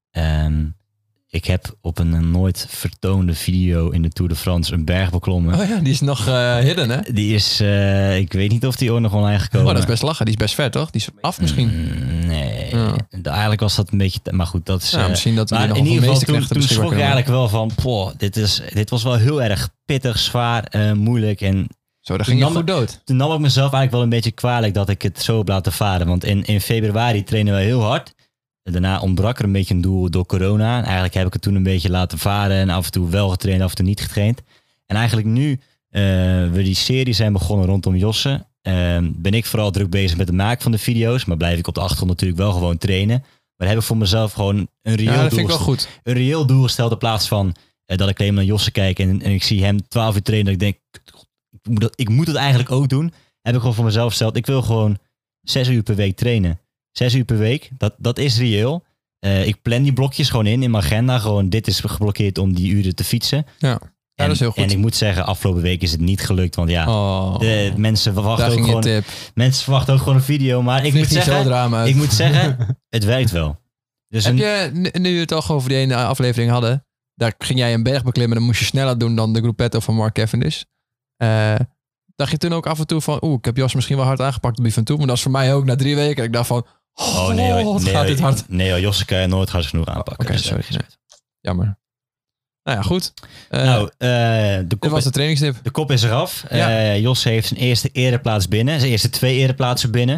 Speaker 1: Um, ik heb op een nooit vertoonde video in de Tour de France een berg beklommen.
Speaker 2: Oh ja, die is nog uh, hidden, hè?
Speaker 1: Die is, uh, ik weet niet of die ooit nog online gekomen.
Speaker 2: Oh, dat is best lachen. Die is best vet, toch? Die is af misschien.
Speaker 1: Mm, nee, ja. Eigenlijk was dat een beetje... Maar goed, dat is...
Speaker 2: Ja, misschien dat we
Speaker 1: maar
Speaker 2: nog
Speaker 1: in ieder geval, toen, toen schrok ik eigenlijk
Speaker 2: hebben.
Speaker 1: wel van... Poh, dit, is, dit was wel heel erg pittig, zwaar, uh, moeilijk. En
Speaker 2: zo, daar ging je goed dood.
Speaker 1: Toen nam ik mezelf eigenlijk wel een beetje kwalijk dat ik het zo heb laten varen. Want in, in februari trainen we heel hard. Daarna ontbrak er een beetje een doel door corona. En eigenlijk heb ik het toen een beetje laten varen. En af en toe wel getraind, af en toe niet getraind. En eigenlijk nu uh, we die serie zijn begonnen rondom Josse... Uh, ben ik vooral druk bezig met het maken van de video's. Maar blijf ik op de achtergrond natuurlijk wel gewoon trainen. Maar heb ik voor mezelf gewoon een reëel,
Speaker 2: ja, dat
Speaker 1: doel,
Speaker 2: vind ik wel goed.
Speaker 1: Een reëel doel gesteld in plaats van uh, dat ik alleen maar naar Josse kijk. En, en ik zie hem twaalf uur trainen. Dat ik denk, ik moet, dat, ik moet het eigenlijk ook doen. Heb ik gewoon voor mezelf gesteld. Ik wil gewoon zes uur per week trainen. Zes uur per week, dat, dat is reëel. Uh, ik plan die blokjes gewoon in, in mijn agenda. Gewoon, dit is geblokkeerd om die uren te fietsen.
Speaker 2: Ja, ja
Speaker 1: en,
Speaker 2: dat is heel goed.
Speaker 1: En ik moet zeggen, afgelopen week is het niet gelukt. Want ja,
Speaker 2: oh,
Speaker 1: de mensen verwachten ook gewoon...
Speaker 2: Tip.
Speaker 1: Mensen verwachten ook gewoon een video. Maar ik moet, zeggen, ik moet zeggen, het werkt wel. Dus
Speaker 2: Heb
Speaker 1: een,
Speaker 2: je, nu we het toch over die ene aflevering hadden... Daar ging jij een berg beklimmen. Dan moest je sneller doen dan de gruppetto van Mark Cavendish. Uh, dacht je toen ook af en toe van... Oeh, ik heb Jos misschien wel hard aangepakt op die van toe. Maar dat is voor mij ook na drie weken. En ik dacht van... Oh,
Speaker 1: oh nee, hoor,
Speaker 2: wat
Speaker 1: nee,
Speaker 2: gaat
Speaker 1: hoor,
Speaker 2: dit hard.
Speaker 1: Nee hoor, Josse kan je nooit hard genoeg aanpakken.
Speaker 2: Oké, okay, sorry. Ja. Jammer. Nou ja, goed. Uh,
Speaker 1: nou, uh, de kop
Speaker 2: dit was de trainingstip.
Speaker 1: De kop is eraf.
Speaker 2: Ja.
Speaker 1: Uh, Josse heeft zijn eerste ereplaats binnen. Zijn eerste twee ereplaatsen binnen.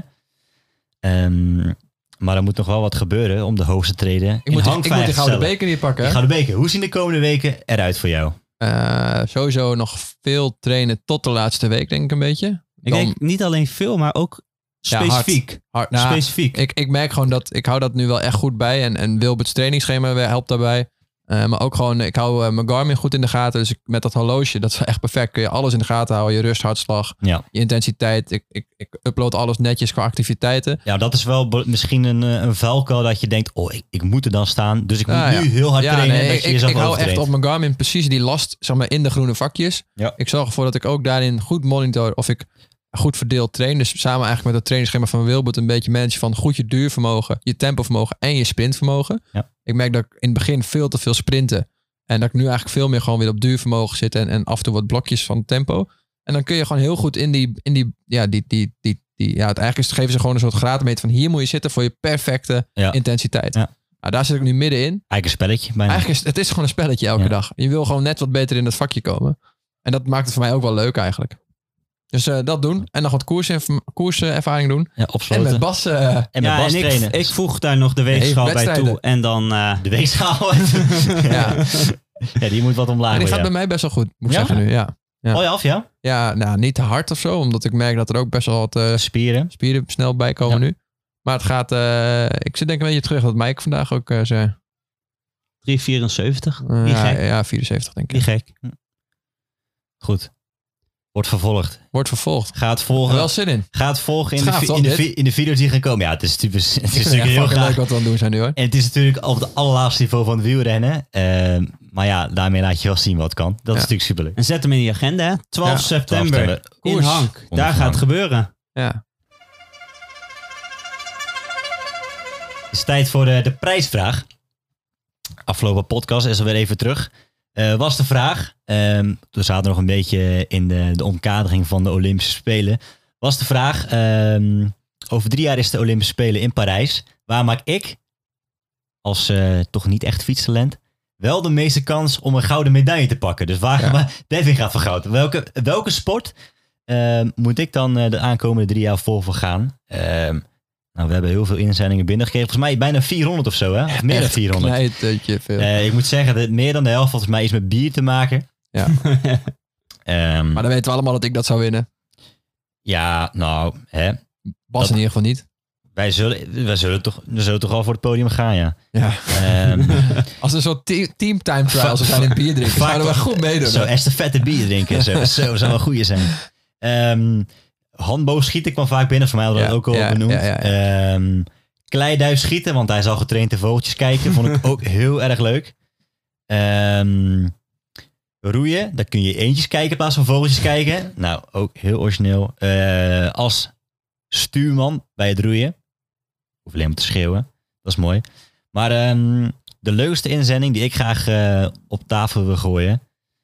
Speaker 1: Um, maar er moet nog wel wat gebeuren om de hoogste treden.
Speaker 2: Ik moet die, ik moet die gouden beker hier pakken.
Speaker 1: De gouden beker. Hoe zien de komende weken eruit voor jou?
Speaker 2: Uh, sowieso nog veel trainen tot de laatste week, denk ik een beetje.
Speaker 3: Ik Dan, denk niet alleen veel, maar ook specifiek.
Speaker 2: Ja, hard. Hard. Nou,
Speaker 3: specifiek.
Speaker 2: Ik, ik merk gewoon dat ik hou dat nu wel echt goed bij. En, en Wilbert's trainingsschema helpt daarbij. Uh, maar ook gewoon, ik hou uh, mijn Garmin goed in de gaten. Dus ik, met dat horloge, dat is echt perfect. Kun je alles in de gaten houden. Je rust, hartslag,
Speaker 1: ja.
Speaker 2: je intensiteit. Ik, ik, ik upload alles netjes qua activiteiten.
Speaker 1: Ja, dat is wel be- misschien een, een valkuil dat je denkt, oh, ik, ik moet er dan staan. Dus ik moet ah, nu ja. heel hard
Speaker 2: ja,
Speaker 1: trainen.
Speaker 2: Nee,
Speaker 1: dat je
Speaker 2: ik ik hou
Speaker 1: overtraint.
Speaker 2: echt op mijn Garmin precies die last, zeg maar, in de groene vakjes.
Speaker 1: Ja.
Speaker 2: Ik zorg ervoor dat ik ook daarin goed monitor of ik goed verdeeld train. Dus samen eigenlijk met het trainingsschema van Wilbert een beetje managen van goed je duurvermogen, je tempovermogen en je sprintvermogen.
Speaker 1: Ja.
Speaker 2: Ik merk dat ik in het begin veel te veel sprinten. En dat ik nu eigenlijk veel meer gewoon weer op duurvermogen zit en, en af en toe wat blokjes van tempo. En dan kun je gewoon heel goed in die, in die, ja, die, die, die, die ja, het eigenlijk is, geven ze gewoon een soort graadmeter van hier moet je zitten voor je perfecte ja. intensiteit. Ja. Nou, daar zit ik nu middenin.
Speaker 1: Eigenlijk een spelletje. Bijna.
Speaker 2: Eigenlijk is het is gewoon een spelletje elke ja. dag. Je wil gewoon net wat beter in het vakje komen. En dat maakt het voor mij ook wel leuk eigenlijk. Dus uh, dat doen. En nog wat koerservaring koers, uh, doen.
Speaker 1: Ja, opsloten.
Speaker 2: En met Bas, uh,
Speaker 1: en met
Speaker 3: ja,
Speaker 1: Bas
Speaker 3: en
Speaker 1: trainen.
Speaker 3: Ik, ik voeg daar nog de weegschaal nee, bij toe. En dan uh,
Speaker 1: de weegschaal. ja. ja, die moet wat omlaag.
Speaker 2: En die gaat
Speaker 1: ja.
Speaker 2: bij mij best wel goed, moet ik
Speaker 1: ja?
Speaker 2: zeggen nu. Ja. Ja.
Speaker 1: Oh ja, af ja?
Speaker 2: Ja, nou niet te hard of zo. Omdat ik merk dat er ook best wel wat uh,
Speaker 1: spieren.
Speaker 2: spieren snel bij komen ja. nu. Maar het gaat... Uh, ik zit denk een beetje terug wat Mike vandaag ook uh, zei.
Speaker 3: drie vierenzeventig.
Speaker 2: Uh,
Speaker 3: Niet
Speaker 2: ja,
Speaker 3: gek.
Speaker 2: Ja, vierenzeventig denk ik.
Speaker 3: Niet gek.
Speaker 1: Goed. Wordt vervolgd.
Speaker 2: Wordt vervolgd.
Speaker 1: Ga het volgen.
Speaker 2: Er wel zin in.
Speaker 1: Ga het volgen in,
Speaker 2: Schaaf,
Speaker 1: de,
Speaker 2: toch,
Speaker 1: in, de, in de video's die gaan komen. Ja, het is typisch. Het is natuurlijk heel graag
Speaker 2: leuk wat we aan het doen zijn nu hoor.
Speaker 1: En het is natuurlijk op het allerlaatste niveau van het wielrennen. Uh, maar ja, daarmee laat je wel zien wat kan. Dat ja. is natuurlijk superleuk.
Speaker 3: En zet hem in je agenda. twaalf
Speaker 1: ja,
Speaker 3: september.
Speaker 1: twaalf september.
Speaker 3: In Hank. Daar gaat het gebeuren.
Speaker 2: Ja.
Speaker 1: Het is tijd voor de, de prijsvraag. Afgelopen podcast is alweer even terug. Uh, was de vraag, um, we zaten nog een beetje in de, de omkadering van de Olympische Spelen. Was de vraag, um, over drie jaar is de Olympische Spelen in Parijs. Waar maak ik, als uh, toch niet echt fietstalent, wel de meeste kans om een gouden medaille te pakken? Dus waar, ja. waar Devin gaat voor goud. Welke, welke sport uh, moet ik dan uh, de aankomende drie jaar vol voor gaan? Uh, Nou, we hebben heel veel inzendingen binnengekregen. Volgens mij bijna vierhonderd of zo, hè? Of meer dan vierhonderd.
Speaker 2: Nee, dat veel.
Speaker 1: Uh, ik moet zeggen, dat meer dan de helft volgens mij is met bier te maken.
Speaker 2: Ja. um, maar dan weten we allemaal dat ik dat zou winnen.
Speaker 1: Ja, nou, hè.
Speaker 2: Bas
Speaker 1: dat,
Speaker 2: in ieder geval niet.
Speaker 1: Wij zullen, wij zullen, toch, we zullen toch al voor het podium gaan, ja.
Speaker 2: ja.
Speaker 1: Um,
Speaker 2: Als een soort te- team time trials zijn in bier drinken, zouden we goed meedoen.
Speaker 1: Zo estafette bier drinken, zo, zo zou een goeie zijn. Um, handboogschieten kwam vaak binnen, voor mij hadden we
Speaker 2: ja,
Speaker 1: dat ook al
Speaker 2: ja,
Speaker 1: benoemd.
Speaker 2: Ja, ja, ja.
Speaker 1: Um, kleiduif schieten, want hij is al getraind in vogeltjes kijken, vond ik ook heel erg leuk. Um, roeien, daar kun je eentjes kijken in plaats van vogeltjes kijken. Nou, ook heel origineel. Uh, als stuurman bij het roeien. Hoef alleen maar te schreeuwen. Dat is mooi. Maar um, de leukste inzending die ik graag uh, op tafel wil gooien.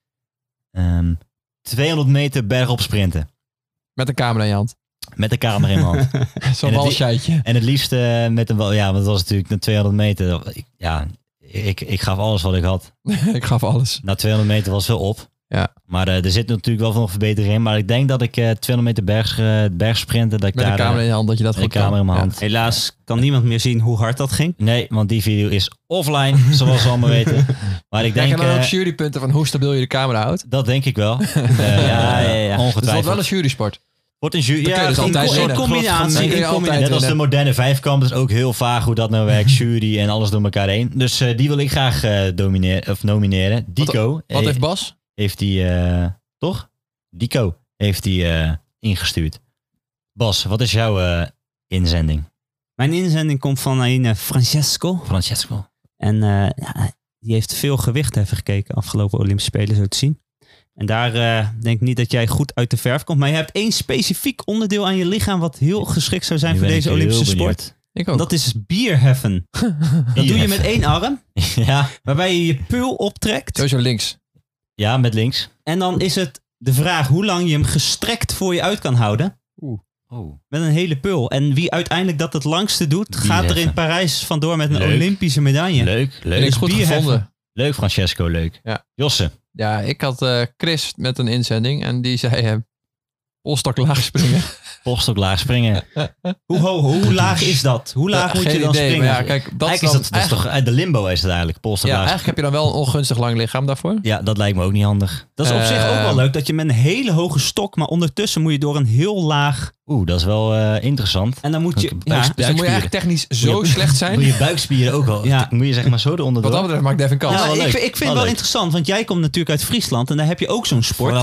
Speaker 1: Um, tweehonderd meter bergop sprinten.
Speaker 2: Met een camera in je hand.
Speaker 1: Met de camera in mijn hand.
Speaker 2: Zo'n walscheitje.
Speaker 1: En het liefst uh, met een wal. Ja, want het was natuurlijk na tweehonderd meter. Ik, ja, ik, ik gaf alles wat ik had.
Speaker 2: Ik gaf alles.
Speaker 1: Na tweehonderd meter was veel op.
Speaker 2: Ja.
Speaker 1: Maar uh, er zit natuurlijk wel nog verbetering in. Maar ik denk dat ik uh, tweehonderd meter berg, uh, bergsprinten... Dat ik
Speaker 2: met
Speaker 1: daar,
Speaker 2: een camera in je hand, dat je dat goed
Speaker 1: camera
Speaker 2: kan.
Speaker 1: in mijn hand.
Speaker 3: Ja. Helaas kan niemand meer zien hoe hard dat ging.
Speaker 1: Nee, want die video is offline, zoals we allemaal weten. Maar ik denk...
Speaker 2: Krijg je dan
Speaker 1: uh,
Speaker 2: ook jurypunten van hoe stabiel je de camera houdt?
Speaker 1: Dat denk ik wel. uh, ja, ja, ja.
Speaker 2: Dus het wordt wel een jurysport.
Speaker 1: Wordt een jury...
Speaker 2: Ja,
Speaker 1: dus
Speaker 2: in,
Speaker 1: altijd
Speaker 2: in
Speaker 3: combinatie.
Speaker 2: In combinatie.
Speaker 1: Net als de moderne vijfkamp, is ook heel vaag hoe dat nou werkt. Jury en alles door elkaar heen. Dus uh, die wil ik graag uh, domineren, of nomineren. Dico.
Speaker 2: Wat, wat heeft Bas?
Speaker 1: Heeft die... Uh, toch? Dico heeft die uh, ingestuurd. Bas, wat is jouw uh, inzending?
Speaker 3: Mijn inzending komt van een uh, Francesco.
Speaker 1: Francesco.
Speaker 3: En uh, ja, die heeft veel gewicht even gekeken afgelopen Olympische Spelen, zo te zien. En daar uh, denk ik niet dat jij goed uit de verf komt. Maar je hebt één specifiek onderdeel aan je lichaam wat heel geschikt zou zijn
Speaker 1: nu
Speaker 3: voor deze Olympische sport.
Speaker 2: Ik ook.
Speaker 3: Dat is bierheffen. Dat doe je met één arm.
Speaker 1: Ja.
Speaker 3: Waarbij je je pul optrekt.
Speaker 2: Sowieso links.
Speaker 1: Ja, met links.
Speaker 3: En dan is het de vraag hoe lang je hem gestrekt voor je uit kan houden.
Speaker 1: Oeh. Oh.
Speaker 3: Met een hele pul. En wie uiteindelijk dat het langste doet, gaat er in Parijs vandoor met een leuk. Olympische medaille.
Speaker 1: Leuk, leuk.
Speaker 2: Ik goed gevonden.
Speaker 1: Leuk, Francesco, leuk.
Speaker 2: Ja.
Speaker 1: Josse.
Speaker 2: Ja, ik had uh, Chris met een inzending en die zei uh, polstok laag springen.
Speaker 1: Polstok laag springen.
Speaker 3: hoe, ho, hoe laag is dat? Hoe laag
Speaker 2: ja,
Speaker 3: moet je dan
Speaker 2: idee,
Speaker 3: springen?
Speaker 2: Ja, kijk, dat
Speaker 1: eigenlijk is dat, dat is toch uit de limbo is het eigenlijk. Polstok
Speaker 2: ja,
Speaker 1: laag.
Speaker 2: eigenlijk heb je dan wel een ongunstig lang lichaam daarvoor.
Speaker 1: Ja, dat lijkt me ook niet handig.
Speaker 3: Dat is op uh, zich ook wel leuk dat je met een hele hoge stok, maar ondertussen moet je door een heel laag...
Speaker 1: Oeh, dat is wel uh, interessant.
Speaker 3: En dan moet je...
Speaker 1: Buik,
Speaker 3: ja,
Speaker 2: dus dan moet je eigenlijk technisch zo
Speaker 1: je,
Speaker 2: slecht zijn.
Speaker 1: Moet je buikspieren ook al. Ja. Moet je zeg maar zo eronder door.
Speaker 2: Wat dat betreft maakt Devin kans.
Speaker 3: Ja,
Speaker 1: wel
Speaker 3: ik,
Speaker 1: leuk.
Speaker 3: ik vind het wel, wel interessant, want jij komt natuurlijk uit Friesland en daar heb je ook zo'n sport.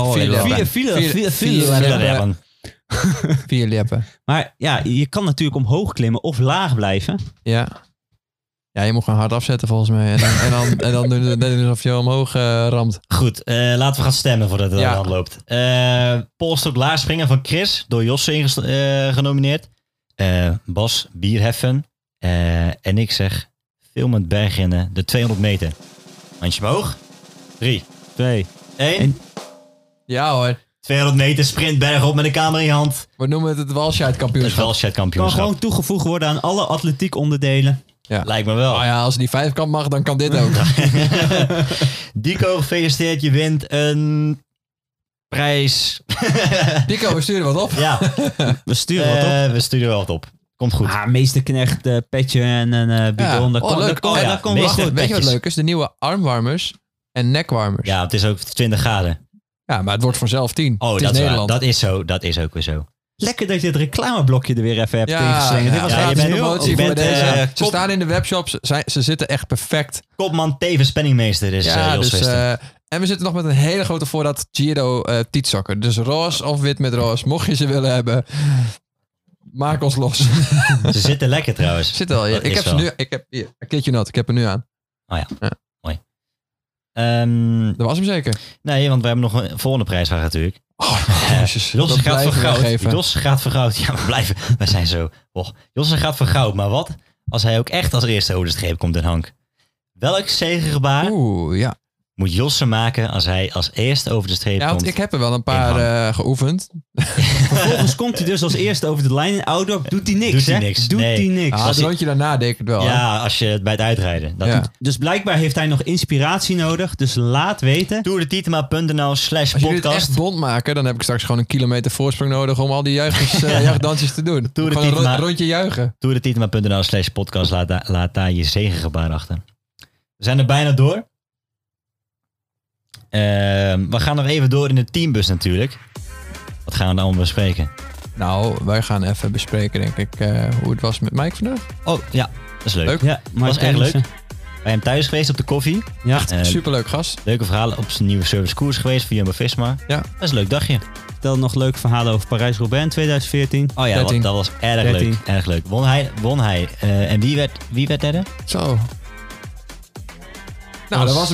Speaker 2: Vier lippen.
Speaker 3: Maar ja, je kan natuurlijk omhoog klimmen of laag blijven.
Speaker 2: Ja. Ja, je moet gewoon hard afzetten volgens mij. En dan, en dan, en dan doen we het alsof je omhoog uh, ramt.
Speaker 1: Goed, uh, laten we gaan stemmen voordat het ja. aan de hand loopt. Uh, polstok laag springen van Chris, door Josse ingest- uh, genomineerd. Uh, Bas, bierheffen. Uh, en ik zeg, filmend bergrennen, de tweehonderd meter. Handje omhoog. Drie, twee, één.
Speaker 2: Ja hoor.
Speaker 1: tweehonderd meter sprint bergop met een camera in je hand.
Speaker 2: We noemen het het Walscheid-kampioenschap.
Speaker 1: Het Walscheid-kampioenschap.
Speaker 3: Kan gewoon toegevoegd worden aan alle atletiek onderdelen.
Speaker 2: Ja.
Speaker 1: Lijkt me wel.
Speaker 2: Oh ja, als die vijfkamp mag, dan kan dit ook.
Speaker 1: Dico, gefeliciteerd. Je wint een prijs.
Speaker 2: Dico, we sturen wat op.
Speaker 1: Ja.
Speaker 3: We sturen uh, wat op.
Speaker 1: We sturen wel wat op. Komt goed.
Speaker 3: Ah, meesterknecht, uh, petje en een uh, bidon.
Speaker 2: Ja.
Speaker 3: Dat
Speaker 2: oh,
Speaker 3: kon,
Speaker 2: leuk.
Speaker 3: dat kon,
Speaker 2: oh, ja.
Speaker 3: dat kon
Speaker 2: Meester,
Speaker 3: wel.
Speaker 2: Weet je wat leuk is? De nieuwe armwarmers en nekwarmers.
Speaker 1: Ja, het is ook twintig graden.
Speaker 2: Ja, maar het wordt vanzelf tien.
Speaker 1: Oh,
Speaker 2: het
Speaker 1: dat
Speaker 2: is
Speaker 1: is
Speaker 2: Nederland.
Speaker 1: Dat is zo. Dat is ook weer zo.
Speaker 3: Lekker dat je het reclameblokje er weer even hebt
Speaker 2: ja,
Speaker 3: ingeslingerd.
Speaker 2: Ja,
Speaker 3: Dit was
Speaker 2: ja,
Speaker 3: gratis
Speaker 2: je bent promotie voor deze. Uh, ze
Speaker 1: kop,
Speaker 2: staan in de webshops. Ze, ze zitten echt perfect.
Speaker 1: Kopman tevens penningmeester is
Speaker 2: ja,
Speaker 1: uh, Jos
Speaker 2: dus, uh, en we zitten nog met een hele grote voorraad Giro uh, tietsokken. Dus roze of wit met roze. Mocht je ze willen hebben, maak ons los.
Speaker 1: Ze zitten lekker trouwens.
Speaker 2: Zitten al, ja. Ik heb wel. ze nu. Ik heb hier, een keertje not. Ik heb er nu aan.
Speaker 1: Oh ja,
Speaker 2: ja.
Speaker 1: Mooi. Um,
Speaker 2: dat was hem zeker.
Speaker 1: Nee, want we hebben nog een volgende prijsvraag natuurlijk.
Speaker 2: Oh,
Speaker 1: uh, Jos gaat voor goud. Jos gaat voor goud. Ja, we blijven. We zijn zo. Oh, Jos gaat voor goud. Maar wat als hij ook echt als eerste over de streep komt, Den Hank? Welk zegengebaar
Speaker 2: Oeh, ja.
Speaker 1: moet Josse maken als hij als eerste over de streep
Speaker 2: ja,
Speaker 1: komt?
Speaker 2: Want ik heb er wel een paar uh, geoefend.
Speaker 3: Vervolgens komt hij dus als eerste over de lijn in outdoor. Doet hij niks,
Speaker 1: Doet hij
Speaker 3: hè?
Speaker 1: niks.
Speaker 3: Doet
Speaker 1: nee.
Speaker 3: hij niks.
Speaker 2: Ah, het rondje daarna deed ik het wel.
Speaker 1: Ja, hè? Als je het bij het uitrijden. Dat
Speaker 2: ja.
Speaker 1: doet...
Speaker 3: Dus blijkbaar heeft hij nog inspiratie nodig. Dus laat weten.
Speaker 1: toertitema.nl slash podcast.
Speaker 2: Als jullie het echt bond maken, dan heb ik straks gewoon een kilometer voorsprong nodig om al die juichers, uh, juichdansjes te doen. Gewoon een ro- rondje juichen.
Speaker 1: toertitema.nl slash podcast. Laat, da- laat daar je zegengebaar achter. We zijn er bijna door. Uh, we gaan nog even door in de teambus natuurlijk. Wat gaan we dan allemaal bespreken?
Speaker 2: Nou, wij gaan even bespreken, denk ik, uh, hoe het was met Mike vandaag.
Speaker 1: Oh, ja. Dat is leuk. leuk.
Speaker 3: Ja,
Speaker 1: dat was echt leuk. Bij hem thuis geweest op de koffie.
Speaker 2: Ja, echt uh, superleuk gast.
Speaker 1: Leuke verhalen op zijn nieuwe service koers geweest voor Jumbo-Visma.
Speaker 2: Ja.
Speaker 1: Dat is een leuk dagje.
Speaker 3: Vertel nog leuke verhalen over Parijs-Roubaix in twintig veertien.
Speaker 1: Oh ja, wat, dat was erg dertien. leuk. Erg leuk. Won hij. Won hij. Uh, en wie werd, wie werd derde?
Speaker 2: Zo. Nou, dat was